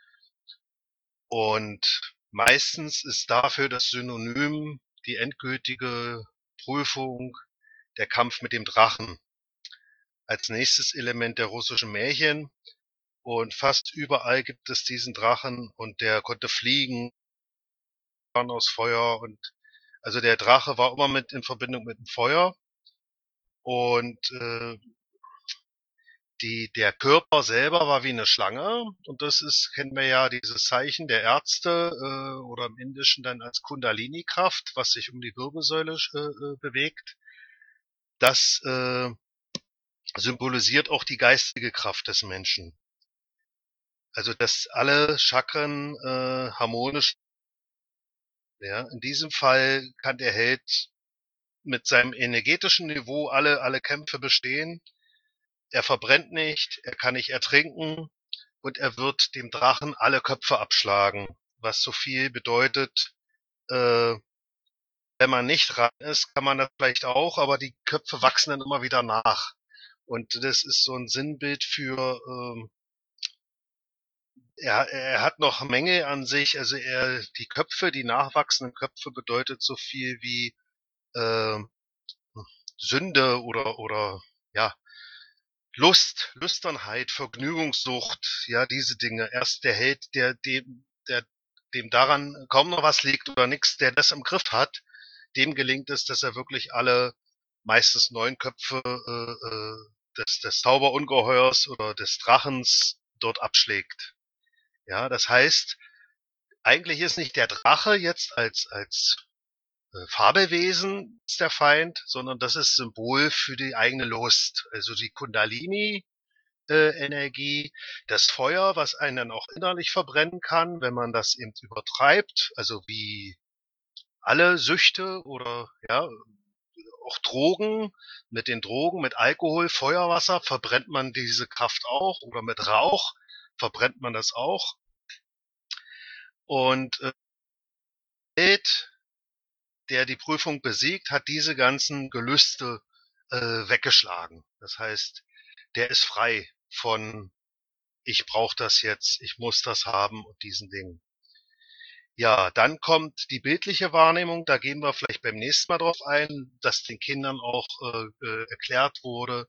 [SPEAKER 1] Und meistens ist dafür das Synonym die endgültige Prüfung, der Kampf mit dem Drachen. Als nächstes Element der russischen Märchen. Und fast überall gibt es diesen Drachen und der konnte fliegen, aus Feuer und also der Drache war immer mit in Verbindung mit dem Feuer und der Körper selber war wie eine Schlange und das ist, kennen wir ja, dieses Zeichen der Ärzte oder im Indischen dann als Kundalini-Kraft, was sich um die Wirbelsäule bewegt. Das symbolisiert auch die geistige Kraft des Menschen. Also dass alle Chakren harmonisch. Ja, in diesem Fall kann der Held mit seinem energetischen Niveau alle Kämpfe bestehen. Er verbrennt nicht, er kann nicht ertrinken und er wird dem Drachen alle Köpfe abschlagen, was so viel bedeutet, äh, wenn man nicht ran ist, kann man das vielleicht auch, aber die Köpfe wachsen dann immer wieder nach. Und das ist so ein Sinnbild für, er hat noch Mängel an sich, also die nachwachsenden Köpfe bedeutet so viel wie äh, Sünde oder ja, Lüsternheit, Vergnügungssucht, ja, diese Dinge. Erst der Held, dem daran kaum noch was liegt oder nichts, der das im Griff hat, dem gelingt es, dass er wirklich alle meistens 9 Köpfe des Zauberungeheuers oder des Drachens dort abschlägt. Ja, das heißt, eigentlich ist nicht der Drache jetzt als Fabelwesen ist der Feind, sondern das ist Symbol für die eigene Lust. Also die Kundalini Energie, das Feuer, was einen dann auch innerlich verbrennen kann, wenn man das eben übertreibt, also wie alle Süchte oder ja, auch Drogen, mit den Drogen, mit Alkohol, Feuerwasser verbrennt man diese Kraft auch oder mit Rauch verbrennt man das auch. Und der die Prüfung besiegt, hat diese ganzen Gelüste weggeschlagen. Das heißt, der ist frei von ich brauche das jetzt, ich muss das haben und diesen Dingen. Ja, dann kommt die bildliche Wahrnehmung, da gehen wir vielleicht beim nächsten Mal drauf ein, dass den Kindern auch erklärt wurde,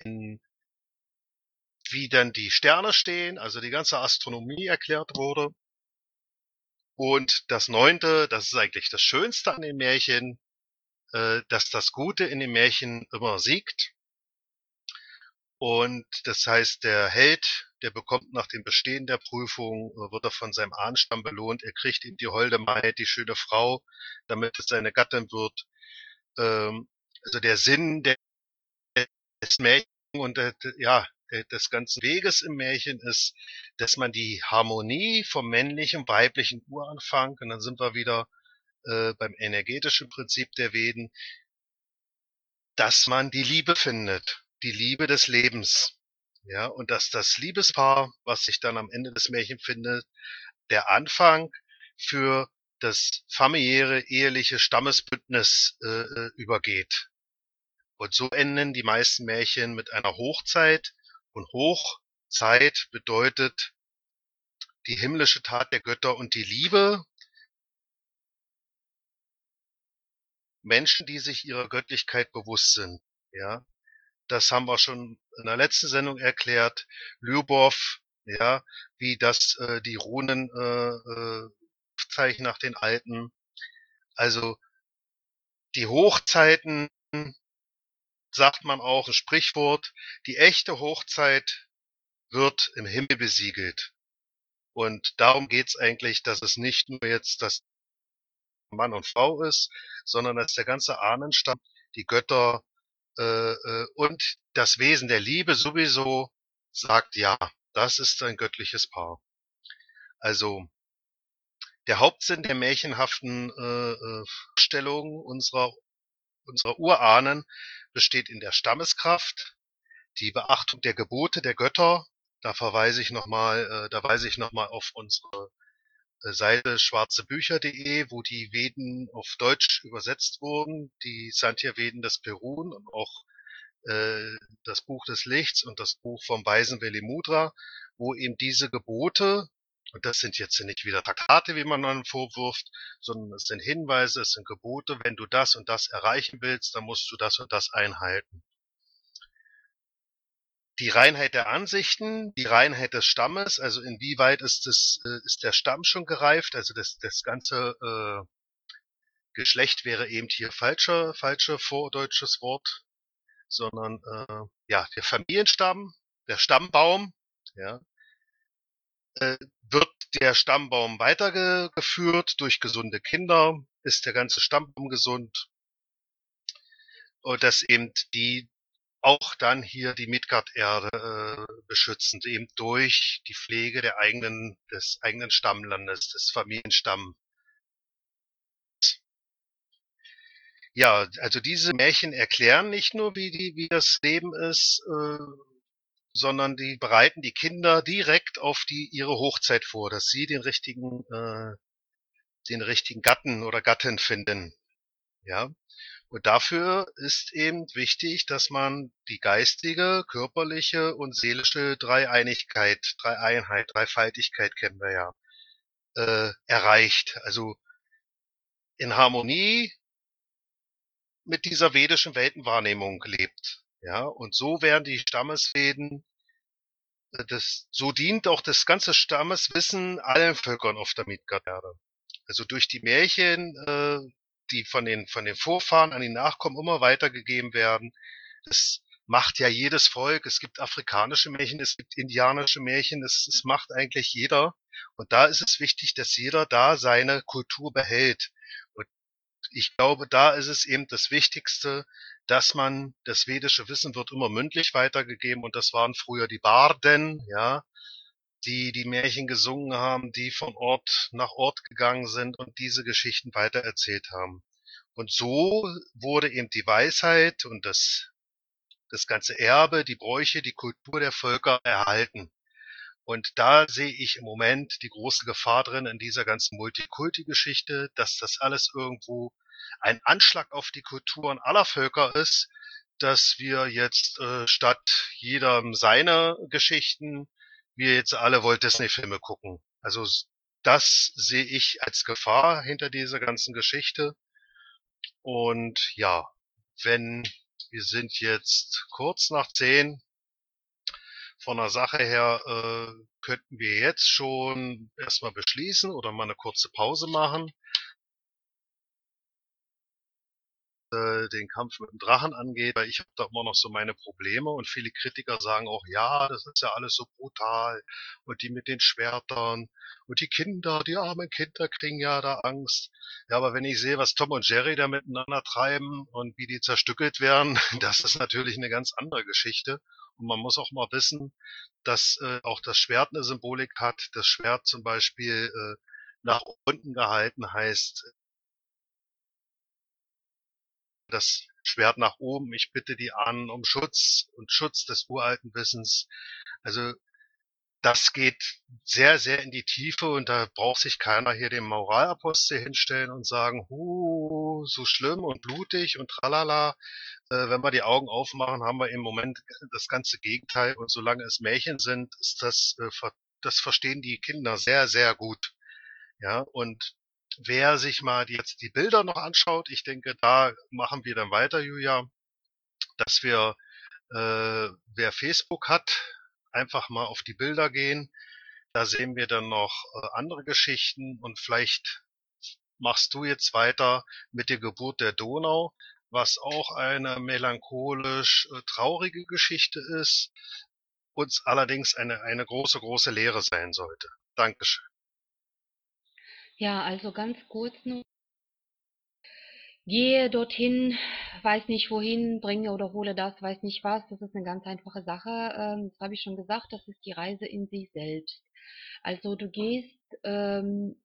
[SPEAKER 1] wie dann die Sterne stehen, also die ganze Astronomie erklärt wurde. Und das Neunte, das ist eigentlich das Schönste an den Märchen, dass das Gute in den Märchen immer siegt. Und das heißt, der Held, der bekommt nach dem Bestehen der Prüfung, wird er von seinem Ahnenstamm belohnt. Er kriegt ihm die holde Maid, die schöne Frau, damit es seine Gattin wird. Also der Sinn des Märchens und des ganzen Weges im Märchen ist, dass man die Harmonie vom männlichen, weiblichen Uranfang, und dann sind wir wieder beim energetischen Prinzip der Veden, dass man die Liebe findet, die Liebe des Lebens. Ja, und dass das Liebespaar, was sich dann am Ende des Märchens findet, der Anfang für das familiäre, eheliche Stammesbündnis übergeht. Und so enden die meisten Märchen mit einer Hochzeit. Und Hochzeit bedeutet die himmlische Tat der Götter und die Liebe. Menschen, die sich ihrer Göttlichkeit bewusst sind. Ja, das haben wir schon in der letzten Sendung erklärt. Lyubov, ja, wie das die Runen Zeichen nach den Alten. Also die Hochzeiten, sagt man auch, ein Sprichwort, die echte Hochzeit wird im Himmel besiegelt. Und darum geht's eigentlich, dass es nicht nur jetzt das Mann und Frau ist, sondern dass der ganze Ahnenstamm, die Götter und das Wesen der Liebe sowieso sagt, ja, das ist ein göttliches Paar. Also Der Hauptsinn der märchenhaften Vorstellungen unserer Urahnen besteht in der Stammeskraft, die Beachtung der Gebote der Götter. Da weise ich nochmal auf unsere Seite schwarzebücher.de, wo die Veden auf Deutsch übersetzt wurden, die Sankhya-Veden des Perun und auch das Buch des Lichts und das Buch vom weisen Velimudra, wo eben diese Gebote, und das sind jetzt nicht wieder Traktate, wie man dann vorwirft, sondern es sind Hinweise, es sind Gebote, wenn du das und das erreichen willst, dann musst du das und das einhalten. Die Reinheit der Ansichten, die Reinheit des Stammes, also inwieweit ist der Stamm schon gereift, also das ganze Geschlecht wäre eben hier falsche vordeutsches Wort, sondern ja, der Familienstamm, der Stammbaum, ja, wird der Stammbaum weitergeführt durch gesunde Kinder, ist der ganze Stammbaum gesund und dass eben die auch dann hier die Midgard-Erde beschützen, eben durch die Pflege des eigenen Stammlandes, des Familienstamms. Ja, also diese Märchen erklären nicht nur, wie das Leben ist, sondern die bereiten die Kinder direkt auf ihre Hochzeit vor, dass sie den richtigen Gatten oder Gattin finden. Ja. Und dafür ist eben wichtig, dass man die geistige, körperliche und seelische Dreieinheit, Dreifaltigkeit kennen wir ja, erreicht. Also in Harmonie mit dieser vedischen Weltenwahrnehmung lebt. Ja, und so werden die Stammesveden so dient auch das ganze Stammeswissen allen Völkern auf der Midgard-Erde. Also durch die Märchen, die von den Vorfahren an die Nachkommen immer weitergegeben werden. Das macht ja jedes Volk. Es gibt afrikanische Märchen, es gibt indianische Märchen, das macht eigentlich jeder. Und da ist es wichtig, dass jeder da seine Kultur behält. Und ich glaube, da ist es eben das Wichtigste, dass das vedische Wissen wird immer mündlich weitergegeben und das waren früher die Barden, ja, die Märchen gesungen haben, die von Ort nach Ort gegangen sind und diese Geschichten weitererzählt haben. Und so wurde eben die Weisheit und das ganze Erbe, die Bräuche, die Kultur der Völker erhalten. Und da sehe ich im Moment die große Gefahr drin in dieser ganzen Multikulti-Geschichte, dass das alles irgendwo ein Anschlag auf die Kulturen aller Völker ist, dass wir jetzt statt jedem seine Geschichten, wir jetzt alle Walt Disney-Filme gucken. Also das sehe ich als Gefahr hinter dieser ganzen Geschichte. Und ja, wenn wir sind jetzt kurz nach 10, von der Sache her könnten wir jetzt schon erstmal beschließen oder mal eine kurze Pause machen, den Kampf mit dem Drachen angeht, weil ich habe da immer noch so meine Probleme und viele Kritiker sagen auch, ja, das ist ja alles so brutal und die mit den Schwertern und die Kinder, die armen Kinder kriegen ja da Angst. Ja, aber wenn ich sehe, was Tom und Jerry da miteinander treiben und wie die zerstückelt werden, das ist natürlich eine ganz andere Geschichte. Und man muss auch mal wissen, dass auch das Schwert eine Symbolik hat. Das Schwert zum Beispiel nach unten gehalten heißt, das Schwert nach oben, ich bitte die Ahnen um Schutz und Schutz des uralten Wissens. Also das geht sehr, sehr in die Tiefe und da braucht sich keiner hier dem Moralapostel hinstellen und sagen, so schlimm und blutig und tralala. Wenn wir die Augen aufmachen, haben wir im Moment das ganze Gegenteil und solange es Märchen sind, ist das verstehen die Kinder sehr, sehr gut. Ja, und wer sich mal jetzt die Bilder noch anschaut, ich denke, da machen wir dann weiter, Julia, dass wer Facebook hat, einfach mal auf die Bilder gehen. Da sehen wir dann noch andere Geschichten und vielleicht machst du jetzt weiter mit der Geburt der Donau, was auch eine melancholisch traurige Geschichte ist, uns allerdings eine große, große Lehre sein sollte. Dankeschön.
[SPEAKER 2] Ja, also ganz kurz nur. Gehe dorthin, weiß nicht wohin, bringe oder hole das, weiß nicht was. Das ist eine ganz einfache Sache. Das habe ich schon gesagt, das ist die Reise in sich selbst. Also du gehst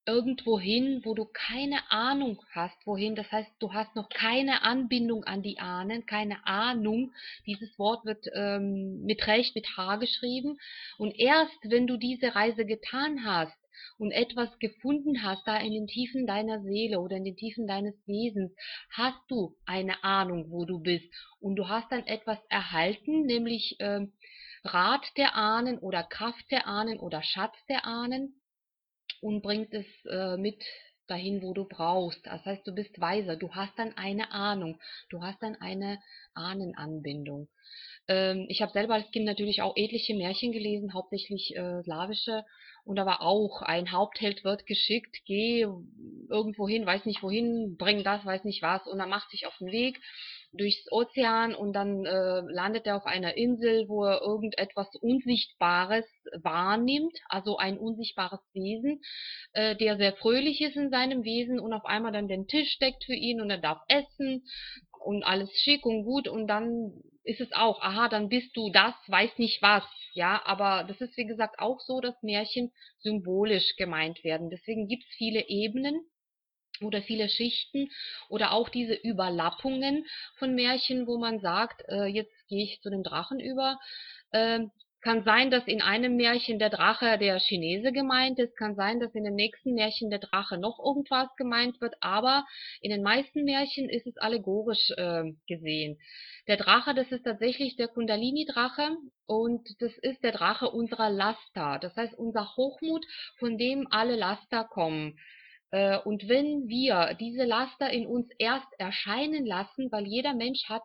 [SPEAKER 2] irgendwo hin, wo du keine Ahnung hast, wohin. Das heißt, du hast noch keine Anbindung an die Ahnen, keine Ahnung. Dieses Wort wird mit Recht mit H geschrieben. Und erst wenn du diese Reise getan hast und etwas gefunden hast, da in den Tiefen deiner Seele oder in den Tiefen deines Wesens, hast du eine Ahnung, wo du bist. Und du hast dann etwas erhalten, nämlich Rat der Ahnen oder Kraft der Ahnen oder Schatz der Ahnen, und bringt es mit dahin, wo du brauchst. Das heißt, du bist weiser, du hast dann eine Ahnung, du hast dann eine Ahnenanbindung. Ich habe selber als Kind natürlich auch etliche Märchen gelesen, hauptsächlich slawische, und da war auch ein Hauptheld wird geschickt, geh irgendwo hin, weiß nicht wohin, bring das, weiß nicht was, und er macht sich auf den Weg durchs Ozean, und dann landet er auf einer Insel, wo er irgendetwas Unsichtbares wahrnimmt, also ein unsichtbares Wesen, der sehr fröhlich ist in seinem Wesen, und auf einmal dann den Tisch deckt für ihn und er darf essen und alles schick und gut, und dann ist es auch, aha, dann bist du das, weiß nicht was, ja, aber das ist wie gesagt auch so, dass Märchen symbolisch gemeint werden. Deswegen gibt es viele Ebenen oder viele Schichten oder auch diese Überlappungen von Märchen, wo man sagt, jetzt gehe ich zu dem Drachen über. Kann sein, dass in einem Märchen der Drache der Chinese gemeint ist, kann sein, dass in dem nächsten Märchen der Drache noch irgendwas gemeint wird, aber in den meisten Märchen ist es allegorisch gesehen. Der Drache, das ist tatsächlich der Kundalini-Drache, und das ist der Drache unserer Laster, das heißt unser Hochmut, von dem alle Laster kommen. Und wenn wir diese Laster in uns erst erscheinen lassen, weil jeder Mensch hat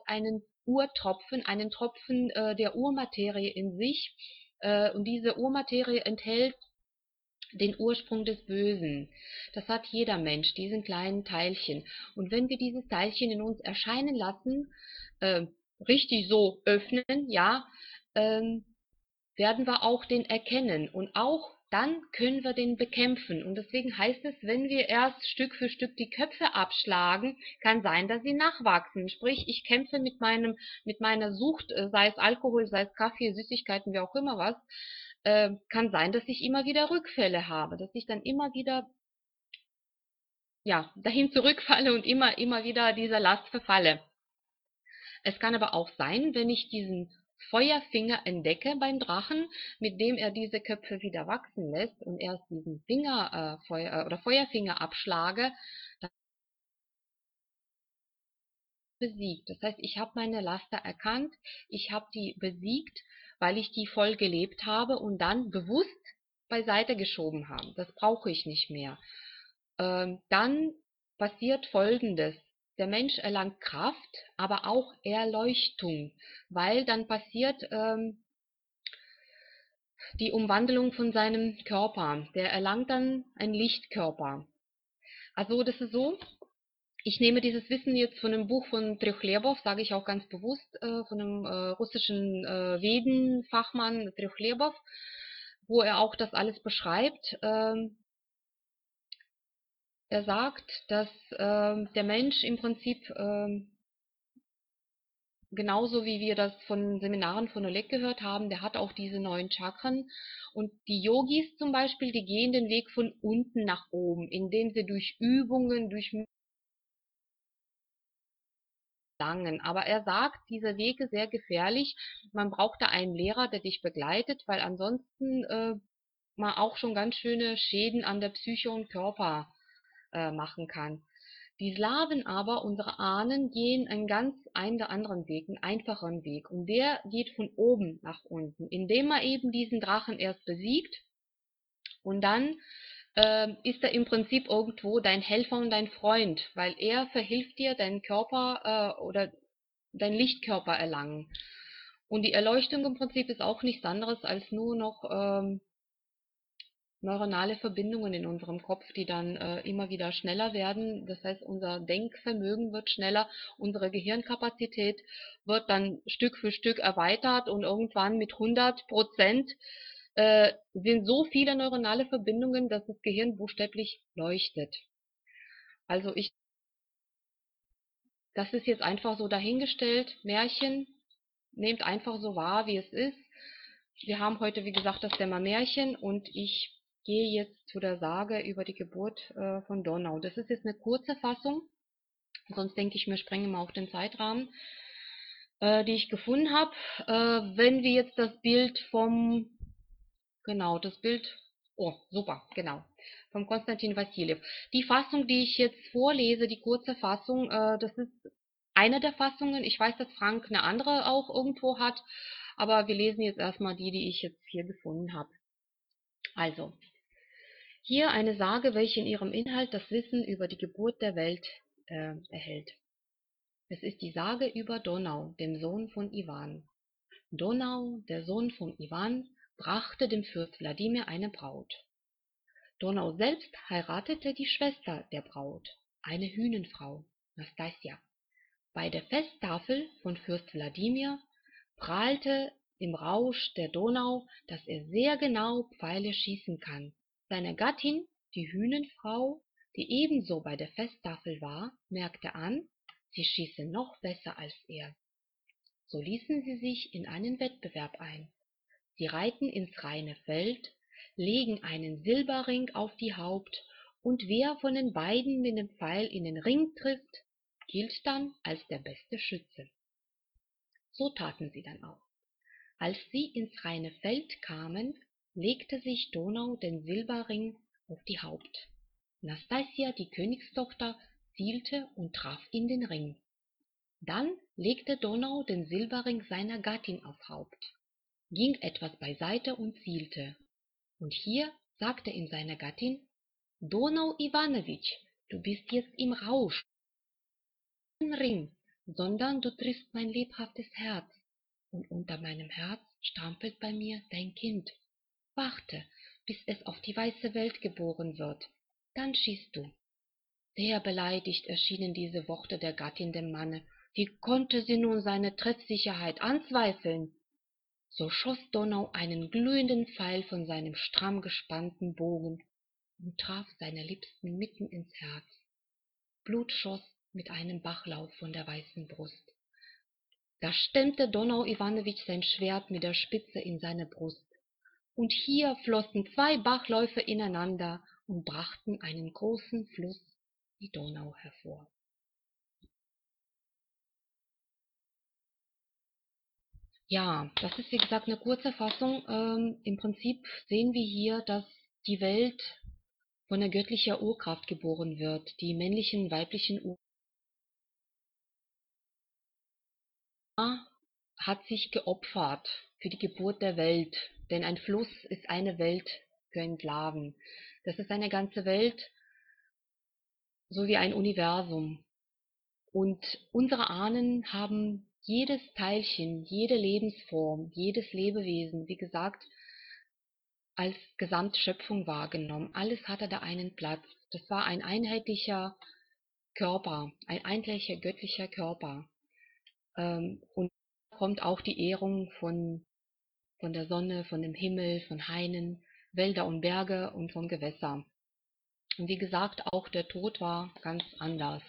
[SPEAKER 2] einen Tropfen der Urmaterie in sich, und diese Urmaterie enthält den Ursprung des Bösen. Das hat jeder Mensch, diesen kleinen Teilchen. Und wenn wir dieses Teilchen in uns erscheinen lassen, äh, richtig so öffnen, ja, ähm, werden wir auch den erkennen, und auch dann können wir den bekämpfen. Und deswegen heißt es, wenn wir erst Stück für Stück die Köpfe abschlagen, kann sein, dass sie nachwachsen. Sprich, ich kämpfe mit meiner Sucht, sei es Alkohol, sei es Kaffee, Süßigkeiten, wie auch immer was, kann sein, dass ich immer wieder Rückfälle habe, dass ich dann immer wieder, ja, dahin zurückfalle und immer wieder dieser Last verfalle. Es kann aber auch sein, wenn ich diesen Feuerfinger entdecke beim Drachen, mit dem er diese Köpfe wieder wachsen lässt, und erst diesen Feuerfinger abschlage, dann besiegt. Das heißt, ich habe meine Laster erkannt, ich habe die besiegt, weil ich die voll gelebt habe und dann bewusst beiseite geschoben habe. Das brauche ich nicht mehr. Dann passiert Folgendes. Der Mensch erlangt Kraft, aber auch Erleuchtung, weil dann passiert die Umwandlung von seinem Körper. Der erlangt dann einen Lichtkörper. Also das ist so, ich nehme dieses Wissen jetzt von einem Buch von Trochlebov, sage ich auch ganz bewusst, von einem russischen Veden-Fachmann Trochlebov, wo er auch das alles beschreibt. Er sagt, dass der Mensch im Prinzip genauso wie wir das von Seminaren von Oleg gehört haben, der hat auch diese 9 Chakren. Und die Yogis zum Beispiel, die gehen den Weg von unten nach oben, indem sie durch Übungen, durch langen. Aber er sagt, dieser Weg ist sehr gefährlich. Man braucht da einen Lehrer, der dich begleitet, weil ansonsten man auch schon ganz schöne Schäden an der Psyche und Körper machen kann. Die Slawen aber, unsere Ahnen, gehen einen ganz anderen Weg, einen einfacheren Weg. Und der geht von oben nach unten, indem man eben diesen Drachen erst besiegt, und dann ist er im Prinzip irgendwo dein Helfer und dein Freund, weil er verhilft dir, deinen Körper oder deinen Lichtkörper erlangen. Und die Erleuchtung im Prinzip ist auch nichts anderes als nur noch neuronale Verbindungen in unserem Kopf, die dann immer wieder schneller werden. Das heißt, unser Denkvermögen wird schneller, unsere Gehirnkapazität wird dann Stück für Stück erweitert, und irgendwann mit 100% sind so viele neuronale Verbindungen, dass das Gehirn buchstäblich leuchtet. Also das ist jetzt einfach so dahingestellt, Märchen, nehmt einfach so wahr, wie es ist. Wir haben heute, wie gesagt, das Thema Märchen, und ich gehe jetzt zu der Sage über die Geburt von Donau. Das ist jetzt eine kurze Fassung, sonst denke ich, wir sprengen mal auf den Zeitrahmen, die ich gefunden habe. Wenn wir jetzt das Bild das Bild, oh, super, genau, vom Konstantin Wassiljew. Die Fassung, die ich jetzt vorlese, die kurze Fassung, das ist eine der Fassungen. Ich weiß, dass Frank eine andere auch irgendwo hat, aber wir lesen jetzt erstmal die ich jetzt hier gefunden habe. Also, hier eine Sage, welche in ihrem Inhalt das Wissen über die Geburt der Welt erhält. Es ist die Sage über Donau, dem Sohn von Iwan. Donau, der Sohn von Iwan, brachte dem Fürst Wladimir eine Braut. Donau selbst heiratete die Schwester der Braut, eine Hünenfrau, Nastassja. Bei der Festtafel von Fürst Wladimir prahlte im Rausch der Donau, dass er sehr genau Pfeile schießen kann. Seine Gattin, die Hünenfrau, die ebenso bei der Festtafel war, merkte an, sie schieße noch besser als er. So ließen sie sich in einen Wettbewerb ein. Sie reiten ins reine Feld, legen einen Silberring auf die Haupt, und wer von den beiden mit dem Pfeil in den Ring trifft, gilt dann als der beste Schütze. So taten sie dann auch. Als sie ins reine Feld kamen, legte sich Donau den Silberring auf die Haupt. Nastassja, die Königstochter, zielte und traf in den Ring. Dann legte Donau den Silberring seiner Gattin aufs Haupt, ging etwas beiseite und zielte. Und hier sagte ihm seine Gattin: »Donau Iwanowitsch, du bist jetzt im Rausch, Ring, sondern du triffst mein lebhaftes Herz, und unter meinem Herz strampelt bei mir dein Kind. Warte, bis es auf die weiße Welt geboren wird, dann schießt du.« Sehr beleidigt erschienen diese Worte der Gattin dem Manne. Wie konnte sie nun seine Treffsicherheit anzweifeln? So schoss Donau einen glühenden Pfeil von seinem stramm gespannten Bogen und traf seine Liebsten mitten ins Herz. Blut schoss mit einem Bachlauf von der weißen Brust. Da stemmte Donau Iwanowitsch sein Schwert mit der Spitze in seine Brust, und hier flossen 2 Bachläufe ineinander und brachten einen großen Fluss, die Donau, hervor. Ja, das ist wie gesagt eine kurze Fassung. Im Prinzip sehen wir hier, dass die Welt von der göttlichen Urkraft geboren wird. Die männlichen, weiblichen Urkraft hat sich geopfert für die Geburt der Welt, denn ein Fluss ist eine Welt für Entlarven. Das ist eine ganze Welt, so wie ein Universum. Und unsere Ahnen haben jedes Teilchen, jede Lebensform, jedes Lebewesen, wie gesagt, als Gesamtschöpfung wahrgenommen. Alles hatte da einen Platz. Das war ein einheitlicher Körper, ein einheitlicher göttlicher Körper. Und da kommt auch die Ehrung von der Sonne, von dem Himmel, von Hainen, Wälder und Berge und vom Gewässer. Und wie gesagt, auch der Tod war ganz anders.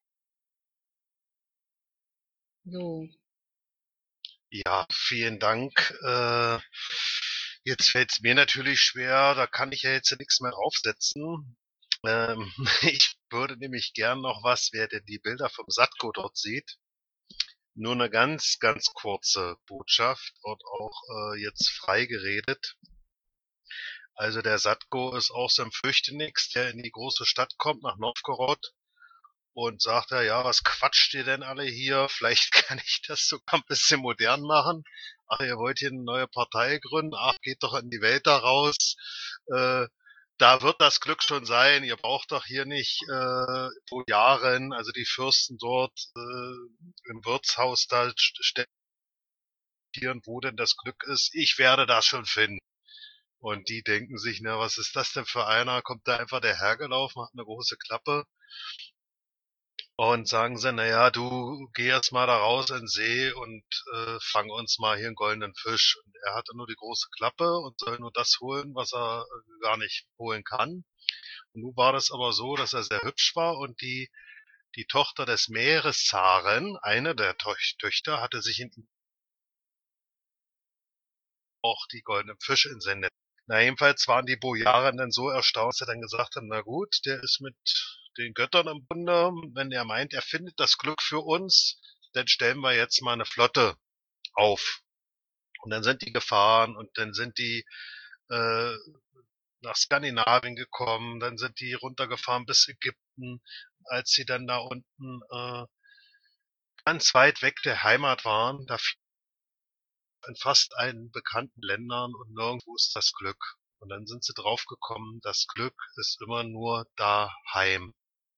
[SPEAKER 2] So,
[SPEAKER 1] Ja, vielen Dank. Jetzt fällt es mir natürlich schwer, da kann ich ja jetzt nichts mehr draufsetzen. Ich würde nämlich gern noch was, wer denn die Bilder vom Satko dort sieht, nur eine ganz, ganz kurze Botschaft und auch jetzt frei geredet. Also der Satko ist auch so ein Fürchtenix, der in die große Stadt kommt, nach Nowgorod, und sagt er, ja, was quatscht ihr denn alle hier? Vielleicht kann ich das sogar ein bisschen modern machen. Ach, ihr wollt hier eine neue Partei gründen? Ach, geht doch in die Welt da raus. Äh, Da wird das Glück schon sein. Ihr braucht doch hier nicht Bojaren, also die Fürsten dort im Wirtshaus da stellen, wo denn das Glück ist. Ich werde das schon finden. Und die denken sich, na, was ist das denn für einer? Kommt da einfach der hergelaufen, hat eine große Klappe. Und sagen sie, na ja, du geh jetzt mal da raus in den See und fang uns mal hier einen goldenen Fisch. Und er hatte nur die große Klappe und soll nur das holen, was er gar nicht holen kann. Und nun war das aber so, dass er sehr hübsch war, und die Tochter des Meereszaren, eine der Töchter, hatte sich in auch die goldenen Fische in sein Netz. Na, jedenfalls waren die Bojaren dann so erstaunt, dass sie dann gesagt haben, na gut, der ist mit den Göttern im Bunde. Wenn er meint, er findet das Glück für uns, dann stellen wir jetzt mal eine Flotte auf. Und dann sind die gefahren und dann sind die äh, nach Skandinavien gekommen, dann sind die runtergefahren bis Ägypten, als sie dann da unten ganz weit weg der Heimat waren, da in fast allen bekannten Ländern und nirgendwo ist das Glück. Und dann sind sie draufgekommen, das Glück ist immer nur daheim.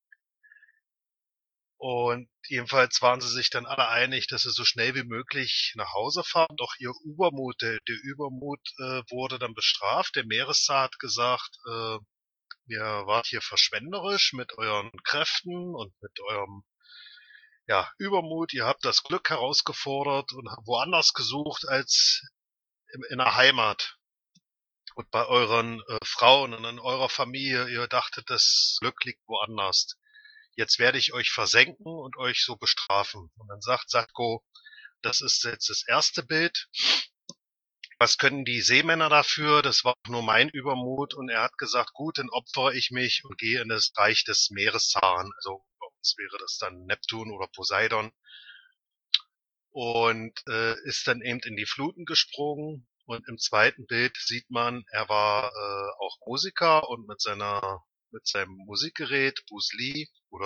[SPEAKER 1] Und jedenfalls waren sie sich dann alle einig, dass sie so schnell wie möglich nach Hause fahren. Doch ihr Übermut, der Übermut wurde dann bestraft. Der Meereszar hat gesagt, ihr wart hier verschwenderisch mit euren Kräften und mit eurem Übermut. Ihr habt das Glück herausgefordert und habt woanders gesucht als in der Heimat. Und bei euren Frauen und in eurer Familie, ihr dachtet, das Glück liegt woanders. Jetzt werde ich euch versenken und euch so bestrafen. Und dann sagt Satko, das ist jetzt das erste Bild. Was können die Seemänner dafür? Das war nur mein Übermut. Und er hat gesagt, gut, dann opfere ich mich und gehe in das Reich des Meereszaren. Also bei uns wäre das dann Neptun oder Poseidon. Und ist dann eben in die Fluten gesprungen. Und im zweiten Bild sieht man, er war auch Musiker und mit seinem Musikgerät Busli oder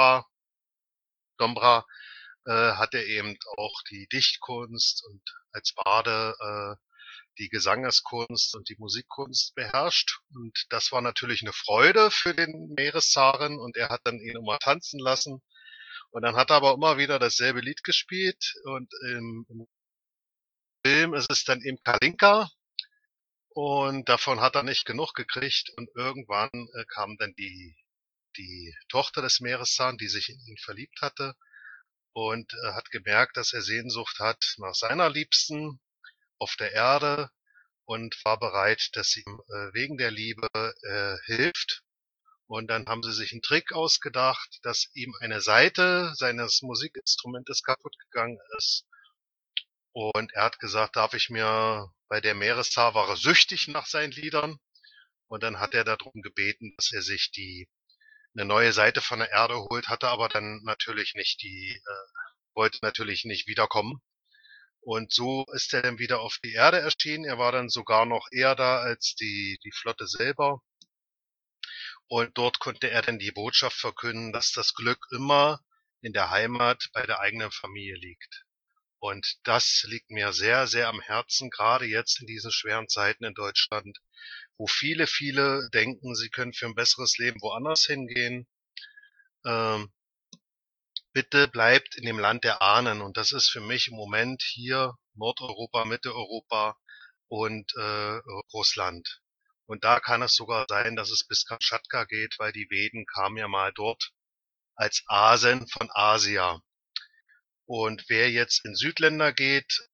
[SPEAKER 1] Dombra hat er eben auch die Dichtkunst und als Bade die Gesangeskunst und die Musikkunst beherrscht. Und das war natürlich eine Freude für den Meereszaren und er hat dann ihn immer tanzen lassen. Und dann hat er aber immer wieder dasselbe Lied gespielt und im Film ist es dann eben Kalinka und davon hat er nicht genug gekriegt und irgendwann kam dann die Tochter des Meereszaren, die sich in ihn verliebt hatte und hat gemerkt, dass er Sehnsucht hat nach seiner Liebsten auf der Erde und war bereit, dass sie ihm wegen der Liebe hilft. Und dann haben sie sich einen Trick ausgedacht, dass ihm eine Saite seines Musikinstrumentes kaputt gegangen ist. Und er hat gesagt, darf ich mir, bei der Meereszar war er süchtig nach seinen Liedern. Und dann hat er darum gebeten, dass er sich eine neue Seite von der Erde holt, hatte aber dann natürlich nicht wollte natürlich nicht wiederkommen. Und so ist er dann wieder auf die Erde erschienen. Er war dann sogar noch eher da als die Flotte selber. Und dort konnte er dann die Botschaft verkünden, dass das Glück immer in der Heimat bei der eigenen Familie liegt. Und das liegt mir sehr, sehr am Herzen, gerade jetzt in diesen schweren Zeiten in Deutschland, wo viele denken, sie können für ein besseres Leben woanders hingehen. Ähm, Bitte bleibt in dem Land der Ahnen. Und das ist für mich im Moment hier Nordeuropa, Mitteleuropa und Russland. Und da kann es sogar sein, dass es bis Kamtschatka geht, weil die Veden kamen ja mal dort als Asen von Asia. Und wer jetzt in Südländer geht,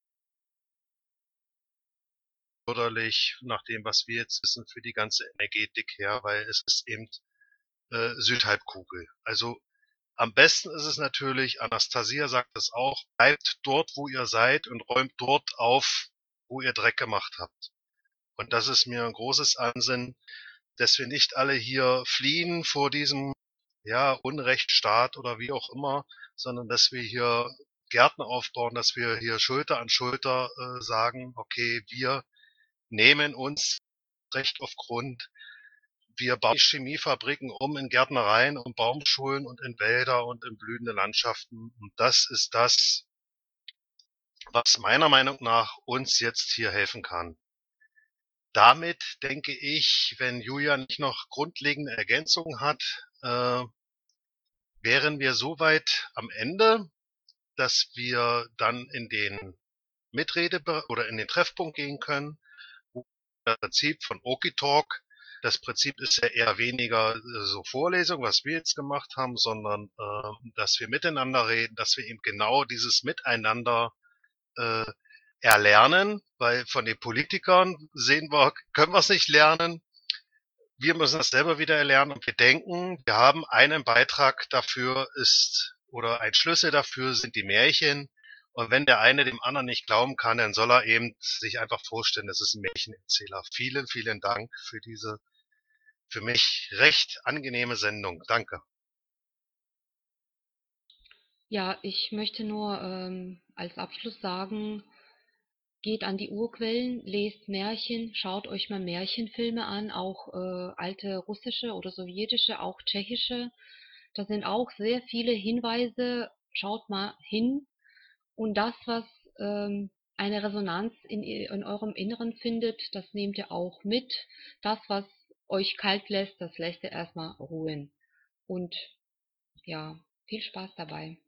[SPEAKER 1] förderlich nach dem, was wir jetzt wissen, für die ganze Energetik her, weil es ist eben Südhalbkugel. Also am besten ist es natürlich, Anastasia sagt es auch, bleibt dort, wo ihr seid und räumt dort auf, wo ihr Dreck gemacht habt. Und das ist mir ein großes Ansinnen, dass wir nicht alle hier fliehen vor diesem Unrechtsstaat oder wie auch immer, sondern dass wir hier Gärten aufbauen, dass wir hier Schulter an Schulter sagen, okay, wir nehmen uns Recht auf Grund, wir bauen Chemiefabriken um in Gärtnereien und Baumschulen und in Wälder und in blühende Landschaften. Und das ist das, was meiner Meinung nach uns jetzt hier helfen kann. Damit denke ich, wenn Julia nicht noch grundlegende Ergänzungen hat, wären wir soweit am Ende, dass wir dann in den Mitrede oder in den Treffpunkt gehen können, wo das Prinzip von Okitalk, das Prinzip ist ja eher weniger so Vorlesung, was wir jetzt gemacht haben, sondern dass wir miteinander reden, dass wir eben genau dieses Miteinander äh, erlernen, weil von den Politikern können wir es nicht lernen. Wir müssen das selber wieder erlernen und wir denken, wir haben einen Beitrag dafür oder ein Schlüssel dafür sind die Märchen Und wenn der eine dem anderen nicht glauben kann, dann soll er eben sich einfach vorstellen, das ist ein Märchenerzähler. Vielen, vielen Dank für diese für mich recht angenehme Sendung. Danke.
[SPEAKER 2] Ja, ich möchte nur als Abschluss sagen, geht an die Urquellen, lest Märchen, schaut euch mal Märchenfilme an, auch alte russische oder sowjetische, auch tschechische. Da sind auch sehr viele Hinweise. Schaut mal hin und das, was eine Resonanz in eurem Inneren findet, das nehmt ihr auch mit. Das, was euch kalt lässt, das lässt ihr erstmal ruhen. Und ja, viel Spaß dabei.